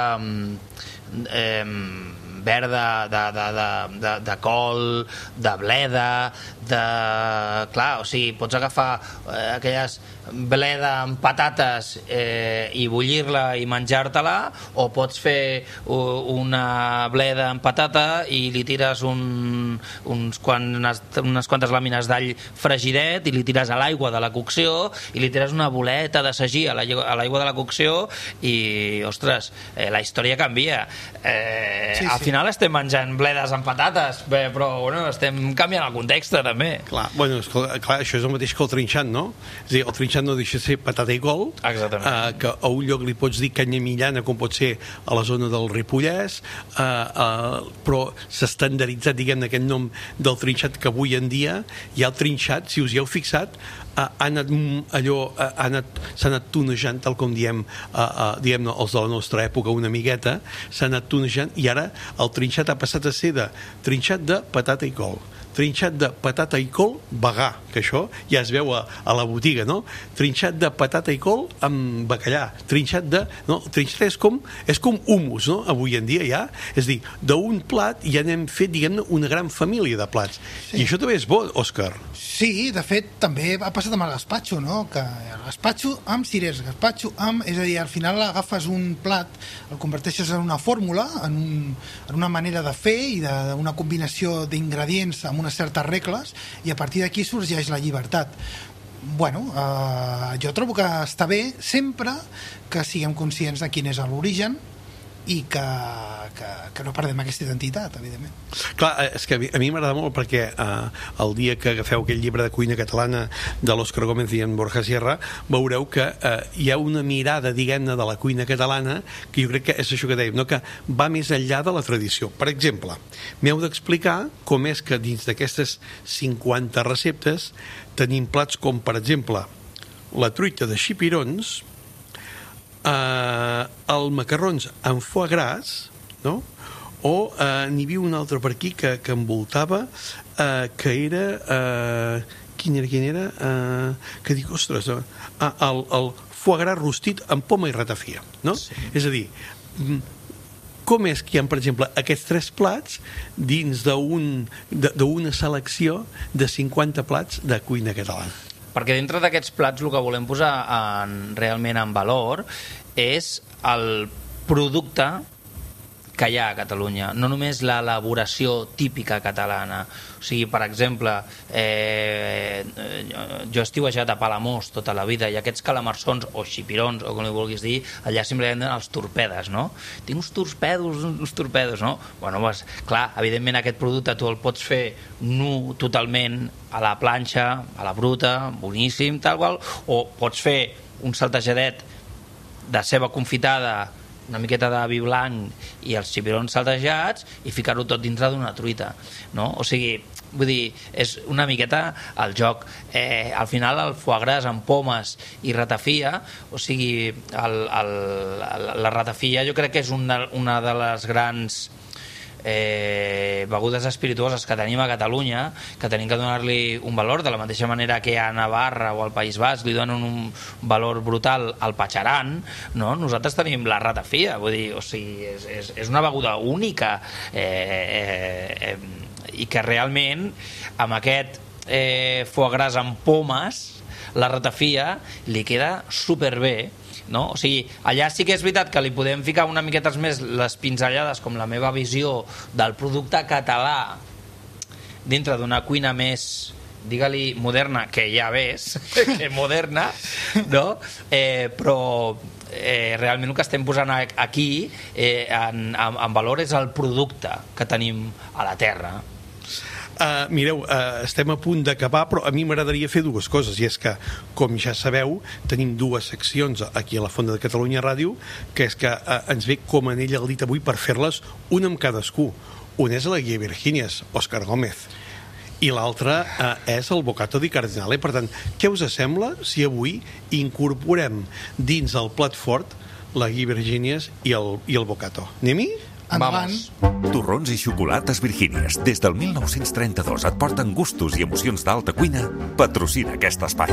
verda, de col, de bleda, clar, o sigui, pots agafar aquelles bleda amb patates i bullir-la i menjar-te-la, o pots fer una bleda amb patata i li tires unes quantes làmines d'all fregidet i li tires a l'aigua de la cocció i li tires una boleta de sagí a l'aigua de la cocció i, ostres, la història canvia. Al final estem menjant bledes amb patates, però bueno, estem canviant el context també. Clar, això és el mateix que el trinxant, no? És a dir, el trinxant no deixa de ser patata i col, que a un lloc li pots dir canya millana, com pot ser a la zona del Ripollès, però s'ha estandarditzat, diguem, aquest nom del trinxat, que avui en dia hi ha el trinxat, si us hi heu fixat, s'ha anat tonejant, tal com diem els de la nostra època una miqueta, s'ha anat tonejant, i ara el trinxat ha passat a ser de trinxat de patata i col, trinxat de patata i col vegà, que això ja es veu a la botiga, no? Trinxat de patata i col amb bacallà, trinxat és com hummus, no? Avui en dia ja, és a dir, d'un plat ja n'hem fet, diguem-ne, una gran família de plats. I això també és bo, Òscar. Sí, de fet, també ha passat amb el gazpacho, no? Que el gazpacho amb cirers, gazpacho amb... És a dir, al final agafes un plat, el converteixes en una fórmula, en una manera de fer i d'una combinació d'ingredients amb unes certes regles, i a partir d'aquí sorgeix la llibertat. Bueno, jo trobo que està bé sempre que siguem conscients de quin és l'origen i que no perdem aquesta identitat, evidentment. Clar, és que a mi m'agrada molt perquè el dia que agafeu aquell llibre de cuina catalana de l'Òscar Gómez i en Borja Sierra, veureu que hi ha una mirada, diguem-ne, de la cuina catalana que jo crec que és això que dèiem, no? Que va més enllà de la tradició. Per exemple, m'heu d'explicar com és que dins d'aquestes 50 receptes tenim plats com, per exemple, la truita de xipirons, els macarrons amb foie gras, no? o n'hi havia un altre per aquí que envoltava, que era... Quin era? Que dic, ostres, el foie gras rostit amb poma i ratafia, no? Sí. És a dir, com és que hi ha, per exemple, aquests 3 plats dins d'una selecció de 50 plats de cuina catalana? Perquè dintre d'aquests plats el que volem posar realment en valor és el producte que hi ha a Catalunya, no només l'elaboració típica catalana. O sigui, per exemple, jo he estiuejat a Palamós tota la vida i aquests calamarsons o xipirons, o com li vulguis dir, allà simplement els torpedes, no? Tinc uns torpedos, no? Bueno, doncs, clar, evidentment aquest producte tu el pots fer nu totalment a la planxa, a la bruta, boníssim, tal qual, o pots fer un saltejadet de ceba confitada, una miqueta de vi blanc i els xipirons saltejats i ficar-ho tot dintre d'una truita, no? O sigui, vull dir, és una miqueta el joc. Al final el foie gras amb pomes i ratafia, o sigui, la ratafia jo crec que és una de les grans begudes espirituoses que tenim a Catalunya, que tenim que donar-li un valor, de la mateixa manera que a Navarra o al País Basc li donen un valor brutal al patxaran, no? Nosaltres tenim la ratafia, vull dir, o sigui, és una beguda única i que realment amb aquest foie gras amb pomes la ratafia li queda superbé, no? O sigui, allà sí que és veritat que li podem ficar una miqueta més les pinzellades, com la meva visió del producte català dintre d'una cuina més, digue-li moderna, que ja ves que moderna, no? Però realment el que estem posant aquí en valor és el producte que tenim a la terra. Mireu, estem a punt d'acabar, però a mi m'agradaria fer 2 coses, i és que, com ja sabeu, tenim 2 seccions aquí a la Fonda de Catalunya Ràdio, que és que ens ve com en ella el dit avui per fer-les una amb cadascú. Un és la guia Virginias, Òscar Gómez, i l'altre és el Bocato di Cardinale. Per tant, què us sembla si avui incorporem dins el plat fort la guia Virginias i el Bocato? Anem-hi? Endavant. Torrons i xocolates Virgínies. Des del 1932 et porten gustos i emocions d'alta cuina. Patrocina aquest espai.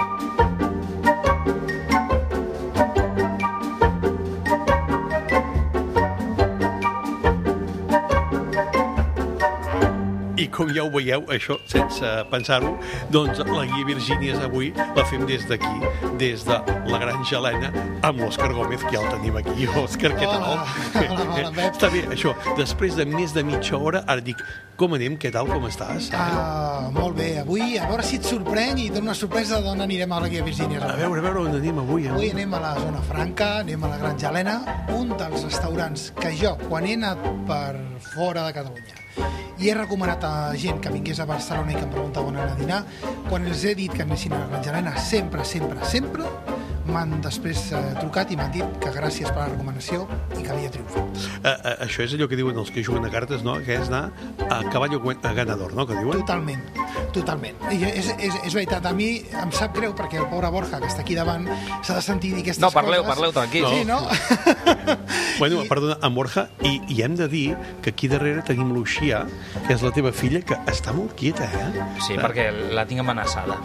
I com ja ho veieu, això, sense pensar-ho, doncs la guia Virgínies avui la fem des d'aquí, des de la Granja Helena, amb l'Òscar Gómez, que ja el tenim aquí. Òscar, què tal? Hola, Pep. Està bé, això, després de més de mitja hora, ara dic, com anem, què tal, com estàs? Molt bé, avui, a veure si et sorprèn i dono una sorpresa d'on anirem a la guia Virgínies. A veure on anem avui. Avui anem a la zona franca, anem a la Granja Helena, un dels restaurants que jo, quan he anat per fora de Catalunya, i he recomanat a gent que vingués a Barcelona i que em preguntava on anar a dinar, quan els he dit que anessin a la Granja Helena, sempre m'han després trucat i m'han dit que gràcies per la recomanació i que havia triomfat. Això és allò que diuen els que juguen a cartes, no? Que és anar a caballo ganador, no? Que diuen? Totalment. I és veritat, a mi em sap greu perquè el pobre Borja, que està aquí davant, s'ha de sentir dir aquestes coses. No, parleu tranquil. Sí, no? Bueno, perdona, en Borja, i hem de dir que aquí darrere tenim l'Uxia, que és la teva filla, que està molt quieta, Sí, perquè la tinc amenaçada.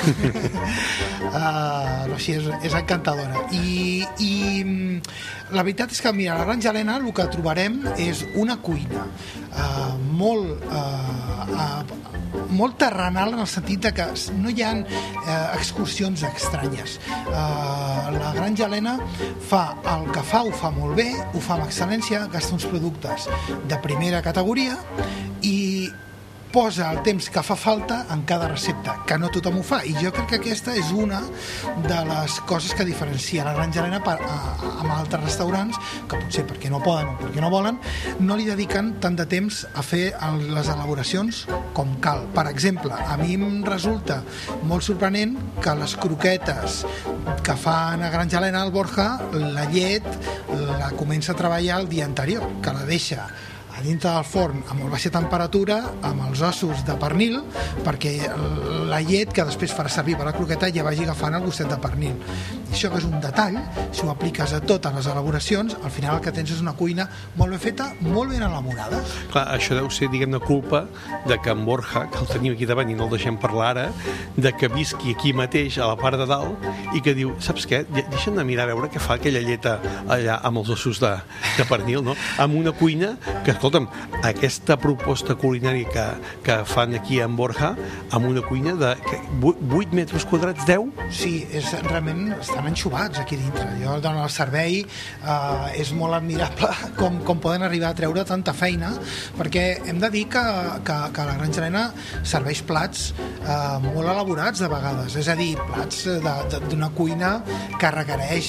No, sí, és encantadora. I la veritat és que, mira, a la Granja Helena el que trobarem és una cuina molt terrenal, en el sentit que no hi ha excursions estranyes. La Granja Helena fa el que fa, ho fa molt bé, ho fa amb excel·lència, gasta uns productes de primera categoria i posa el temps que fa falta en cada recepta, que no tothom ho fa, i jo crec que aquesta és una de les coses que diferencia la Granja Helena amb altres restaurants que potser perquè no poden o perquè no volen no li dediquen tant de temps a fer les elaboracions com cal. Per exemple, a mi em resulta molt sorprenent que les croquetes que fan a Granja Helena al Borja, la llet la comença a treballar el dia anterior, que la deixa a dintre del forn a molt baixa temperatura amb els ossos de pernil, perquè la llet que després farà servir per la croqueta ja vagi agafant el gustet de pernil. I això, que és un detall, si ho apliques a totes les elaboracions, al final el que tens és una cuina molt ben feta, molt ben elaborada. Clar, això deu ser, diguem-ne, culpa de que en Borja, que el tenim aquí davant i no el deixem parlar ara, de que visqui aquí mateix, a la part de dalt, i que diu, saps què? Deixa'm de mirar a veure què fa aquella lleta allà amb els ossos de pernil, no? Amb una cuina que, escolta'm, aquesta proposta culinària que fan aquí en Borja, amb una cuina de 8 metres quadrats, 10? Sí, realment estan enxubats aquí dintre. Jo dono el servei, és molt admirable com poden arribar a treure tanta feina, perquè hem de dir que la Granja Helena serveix plats molt elaborats de vegades, és a dir, plats d'una cuina que requereix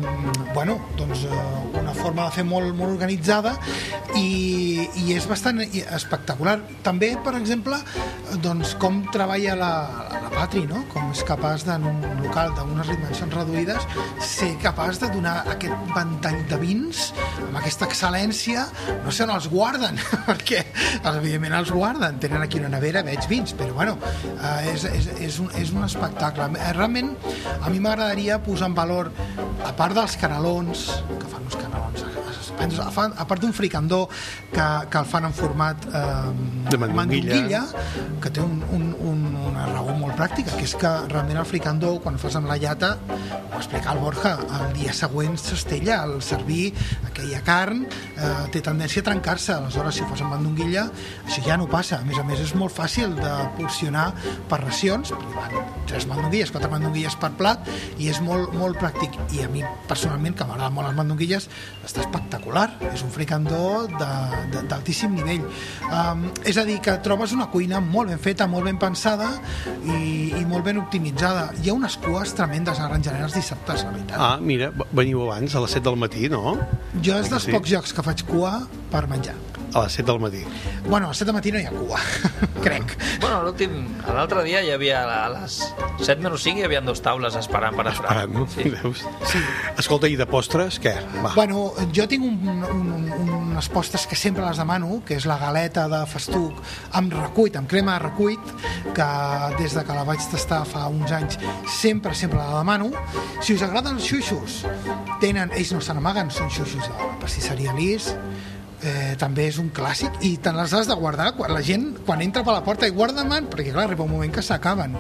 una forma de fer molt organitzada i és bastant espectacular. També, per exemple, com treballa la Patri, no? Com és capaç en un local d'unes dimensions reduïdes ser capaç de donar aquest ventall de vins amb aquesta excel·lència. No sé on els guarden, perquè evidentment els guarden, tenen aquí una nevera, veig vins, però bueno, és un espectacle. Realment a mi m'agradaria posar en valor, a part dels canelons, que fan uns canelons a part d'un fricandó que el fan en format de mandonguilla, que té una raó molt pràctica, que és que realment el fricandó, quan el fas amb la llata, ho va explicar el Borja, el dia següent s'estella. Al servir aquella carn té tendència a trencar-se. Aleshores, si ho fas amb mandonguilla, això ja no passa. A més, és molt fàcil de porcionar per racions, perquè van 3 mandonguilles, 4 mandonguilles per plat, i és molt, molt pràctic. I a mi, personalment, que m'agraden molt les mandonguilles, està espectacular. És un fricandó d'altíssim nivell. És a dir, que trobes una cuina molt ben feta, molt ben pensada i molt ben optimitzada. Hi ha unes cues tremendes a Granja Helena els dissabtes, la veritat. Ah, mira, veniu abans, a les 7 del matí, no? Jo és dels pocs llocs que faig cua per menjar. A les 7 del matí. Bueno, a les 7 del matí no hi ha cua, crec. Bueno, l'altre dia hi havia, a les 7 menys 5, hi havia 2 taules esperant per entrar. No? Sí. Veus? Sí. Escolta, i de postres, què? Va. Bueno, jo tinc unes postres que sempre les demano, que és la galeta de festuc amb recuit, amb crema de recuit, que des de que la vaig tastar fa uns anys sempre la demano. Si us agraden els xuixos, ells no se n'amaguen, són xuixos de la pastisseria Lis. També és un clàssic i te les has de guardar la gent quan entra per la porta i guarda-me'n, perquè clar, arriba un moment que s'acaben.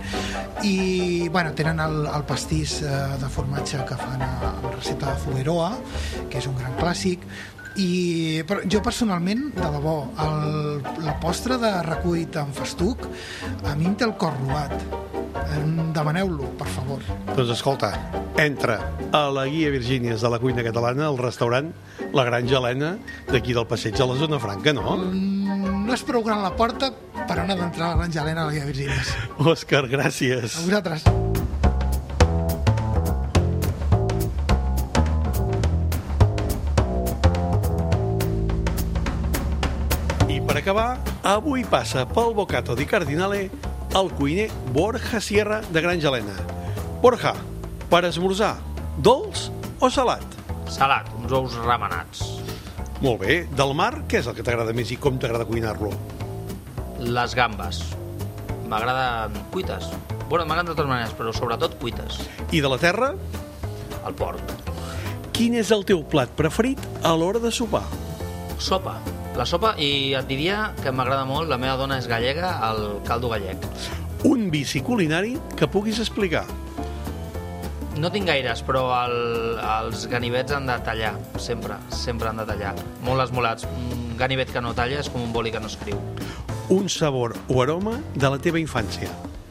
I bueno, tenen el pastís de formatge que fan amb recepta de Fogueroa, que és un gran clàssic. Però jo personalment, de debò, la postre de recuit amb festuc a mi em té el cor robat. Demaneu-lo, per favor. Doncs escolta, entra a la Guia Virgínies de la cuina catalana, al restaurant La Granja Helena, d'aquí del passeig a la Zona Franca, no? No és prou gran la porta per on ha d'entrar a la Granja Helena a la Guia Virgínies. Òscar, gràcies. A vosaltres. I per acabar, avui passa pel Bocato di Cardinale el cuiner Borja Sierra de Granja Helena. Borja, per esmorzar, dolç o salat? Salat, uns ous remenats. Molt bé. Del mar, què és el que t'agrada més i com t'agrada cuinar-lo? Les gambes. M'agrada cuites. Bueno, m'agraden de totes maneres, però sobretot cuites. I de la terra? El porc. Quin és el teu plat preferit a l'hora de sopar? Sopa. La sopa, i et diria que m'agrada molt, la meva dona és gallega, el caldo gallec. Un vici culinari que puguis explicar? No tinc gaires, però els ganivets han de tallar, sempre han de tallar. Molt esmolats. Un ganivet que no talla és com un boli que no escriu. Un sabor o aroma de la teva infància?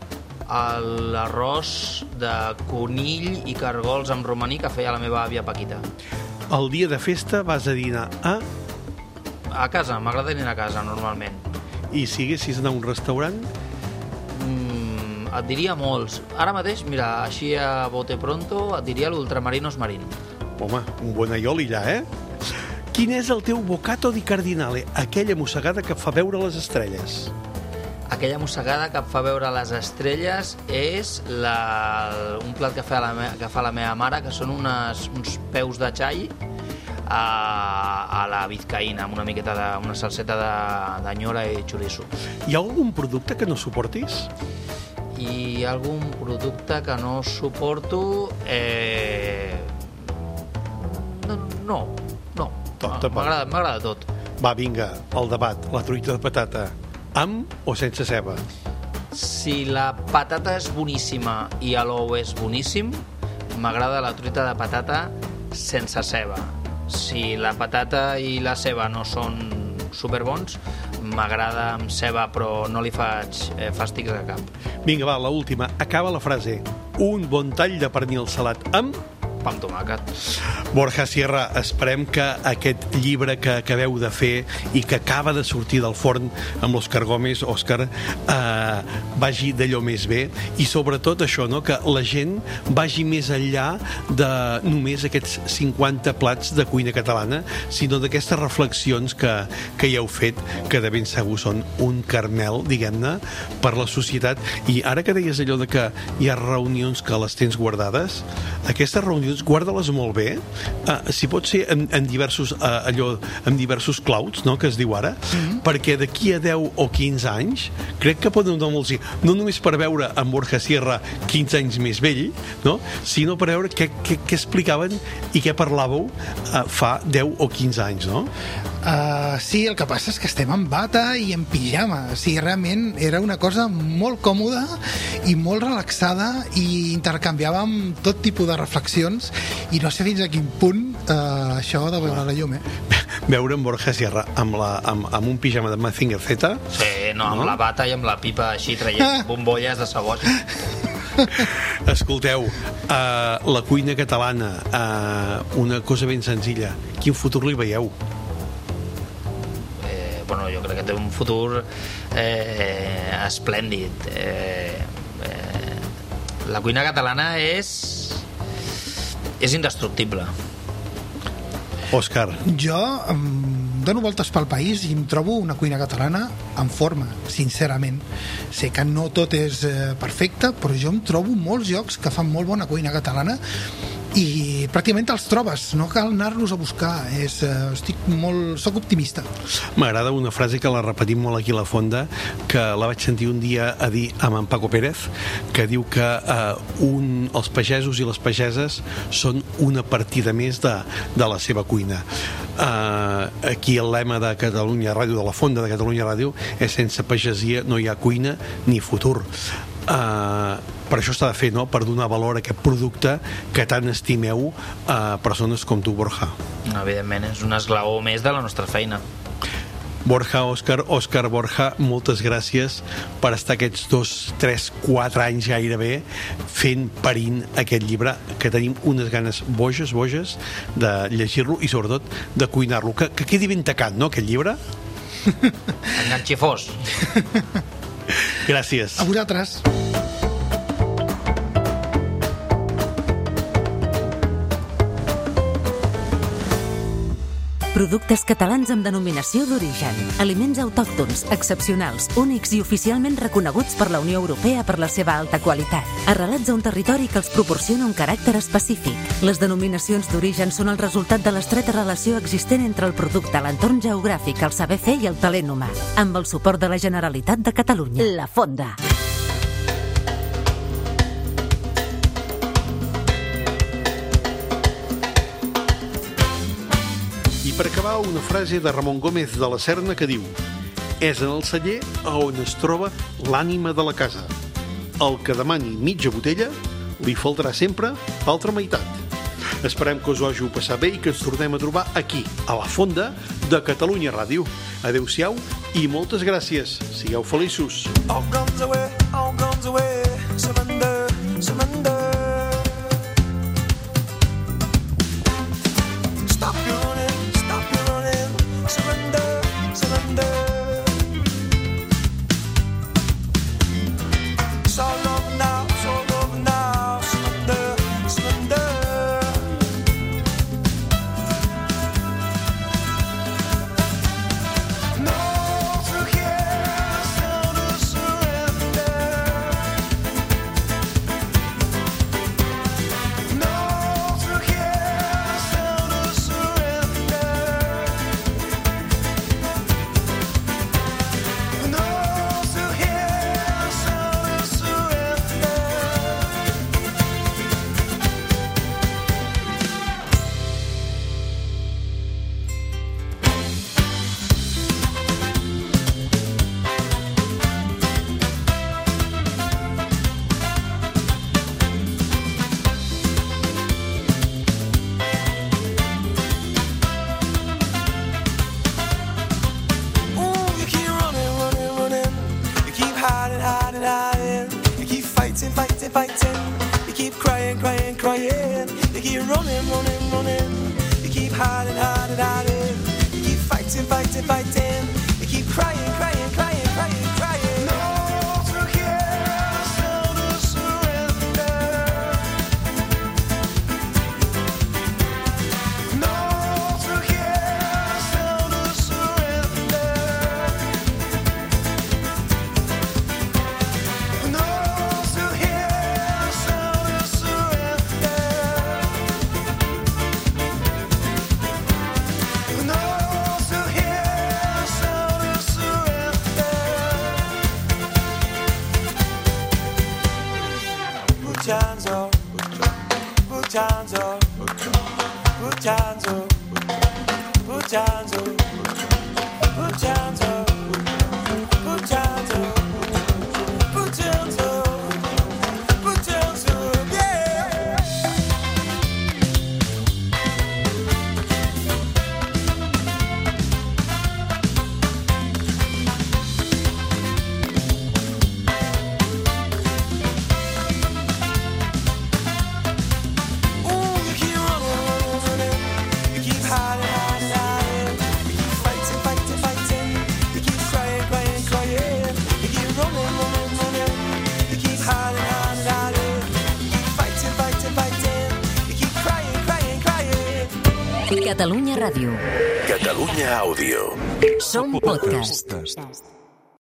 L'arròs de conill i cargols amb romaní que feia la meva àvia Paquita. El dia de festa vas a dinar A casa, m'agrada anar a casa, normalment. I si haguessis d'anar a un restaurant? Et diria molts. Ara mateix, mira, així a bote pronto, et diria l'Ultramarinos Marín. Home, un bon aioli allà, Quin és el teu bocato di cardinale, aquella mossegada que et fa veure les estrelles? Aquella mossegada que et fa veure les estrelles és un plat que fa la meva mare, que són uns peus de xai a la vizcaïna, amb una miqueta una salseta d'anyora i xoriço. Hi ha algun producte que no suportis? I algun producte que no suporto... No. M'agrada tot. Va, vinga, el debat. La truita de patata, amb o sense ceba? Si la patata és boníssima i l'ou és boníssim, m'agrada la truita de patata sense ceba. Si la patata i la ceba no són superbons, m'agrada amb ceba, però no li faig fàstics a cap. Vinga, va, l'última. Acaba la frase. Un bon tall de pernil salat amb... Pa amb tomàquet. Borja Sierra, esperem que aquest llibre que acabeu de fer i que acaba de sortir del forn amb l'Òscar Gómez, Òscar, vagi d'allò més bé i sobretot això, no? Que la gent vagi més enllà de només aquests 50 plats de cuina catalana, sinó d'aquestes reflexions que hi heu fet, que de ben segur són un caramel, diguem-ne, per la societat. I ara que deies allò de que hi ha reunions que les tens guardades, aquestes reunions guarda-les molt bé, si pot ser en diversos clouds, no?, que es diu ara, perquè d'aquí a 10 o 15 anys crec que poden donar molts, no només per veure en Borja Sierra 15 anys més vell, no?, sinó per veure què explicaven i què parlàveu fa 10 o 15 anys, no? Sí, el que passa és que estem en bata i en pijama. O sigui, realment era una cosa molt còmoda i molt relaxada i intercanviàvem tot tipus de reflexions i no sé fins a quin punt això ha de veure la llum, Veure en Borja Sierra amb un pijama de Mazinger Z. Sí, amb la bata i amb la pipa així traient bombolles de sabó. Escolteu, la cuina catalana, una cosa ben senzilla, quin futur li veieu? Jo crec que té un futur esplèndid. La cuina catalana és indestructible. Òscar. Jo dono voltes pel país i em trobo una cuina catalana en forma, sincerament. Sé que no tot és perfecte, però jo em trobo molts llocs que fan molt bona cuina catalana i pràcticament els trobes, no cal anar-los a buscar. Soc optimista. M'agrada una frase que la repetim molt aquí a la Fonda, que la vaig sentir un dia a dir amb en Paco Pérez, que diu que els pagesos i les pageses són una partida més de la seva cuina. Aquí el lema de Catalunya Ràdio, de la Fonda de Catalunya Ràdio, és: sense pagesia no hi ha cuina ni futur. Per això s'ha de fer, no?, per donar valor a aquest producte que tant estimeu persones com tu, Borja. Evidentment, és un esglaó més de la nostra feina. Borja, Òscar, Borja, moltes gràcies per estar aquests 2, 3, 4 anys gairebé parint aquest llibre, que tenim unes ganes boges de llegir-lo i sobretot de cuinar-lo, que quedi ben tacat, no?, aquest llibre. Enganxifós. Gràcies. A vosaltres. Productes catalans amb denominació d'origen. Aliments autòctons, excepcionals, únics i oficialment reconeguts per la Unió Europea per la seva alta qualitat. Arrelats a un territori que els proporciona un caràcter específic. Les denominacions d'origen són el resultat de l'estreta relació existent entre el producte, l'entorn geogràfic, el saber fer i el talent humà. Amb el suport de la Generalitat de Catalunya. La Fonda. I per acabar, una frase de Ramon Gómez de la Serna que diu: és en el celler on es troba l'ànima de la casa. El que demani mitja botella li faltarà sempre l'altra meitat. Esperem que us ho hàgiu passat bé i que ens tornem a trobar aquí, a la Fonda de Catalunya Ràdio. Adéu-siau i moltes gràcies. Sigueu feliços. All guns away, surrender, surrender. Stop your running, surrender, surrender. It's all over now, surrender, surrender. No, through here, the sound of surrender. crying. You keep running, running, running. You keep hiding, hiding, hiding. You keep fighting, fighting, fighting. You keep crying, crying, crying, crying, crying. No to hear sound of surrender. No to hear sound of surrender. No to hear sound of surrender. No to hear sound of surrender. Put your hands up, put your hands up, put your hands up, put your hands up, put your hands up, put your hands up, put your hands up, put your hands up, yeah. Ooh, you keep running, running, running. You keep hiding, hiding, hiding. You keep fighting, fighting, fighting. You keep crying, crying, crying. You keep running, running, running. You keep hiding, hiding, hiding. You keep fighting, fighting, fighting. You keep crying, crying, crying. Catalunya Ràdio. Catalunya Àudio. Som podcast.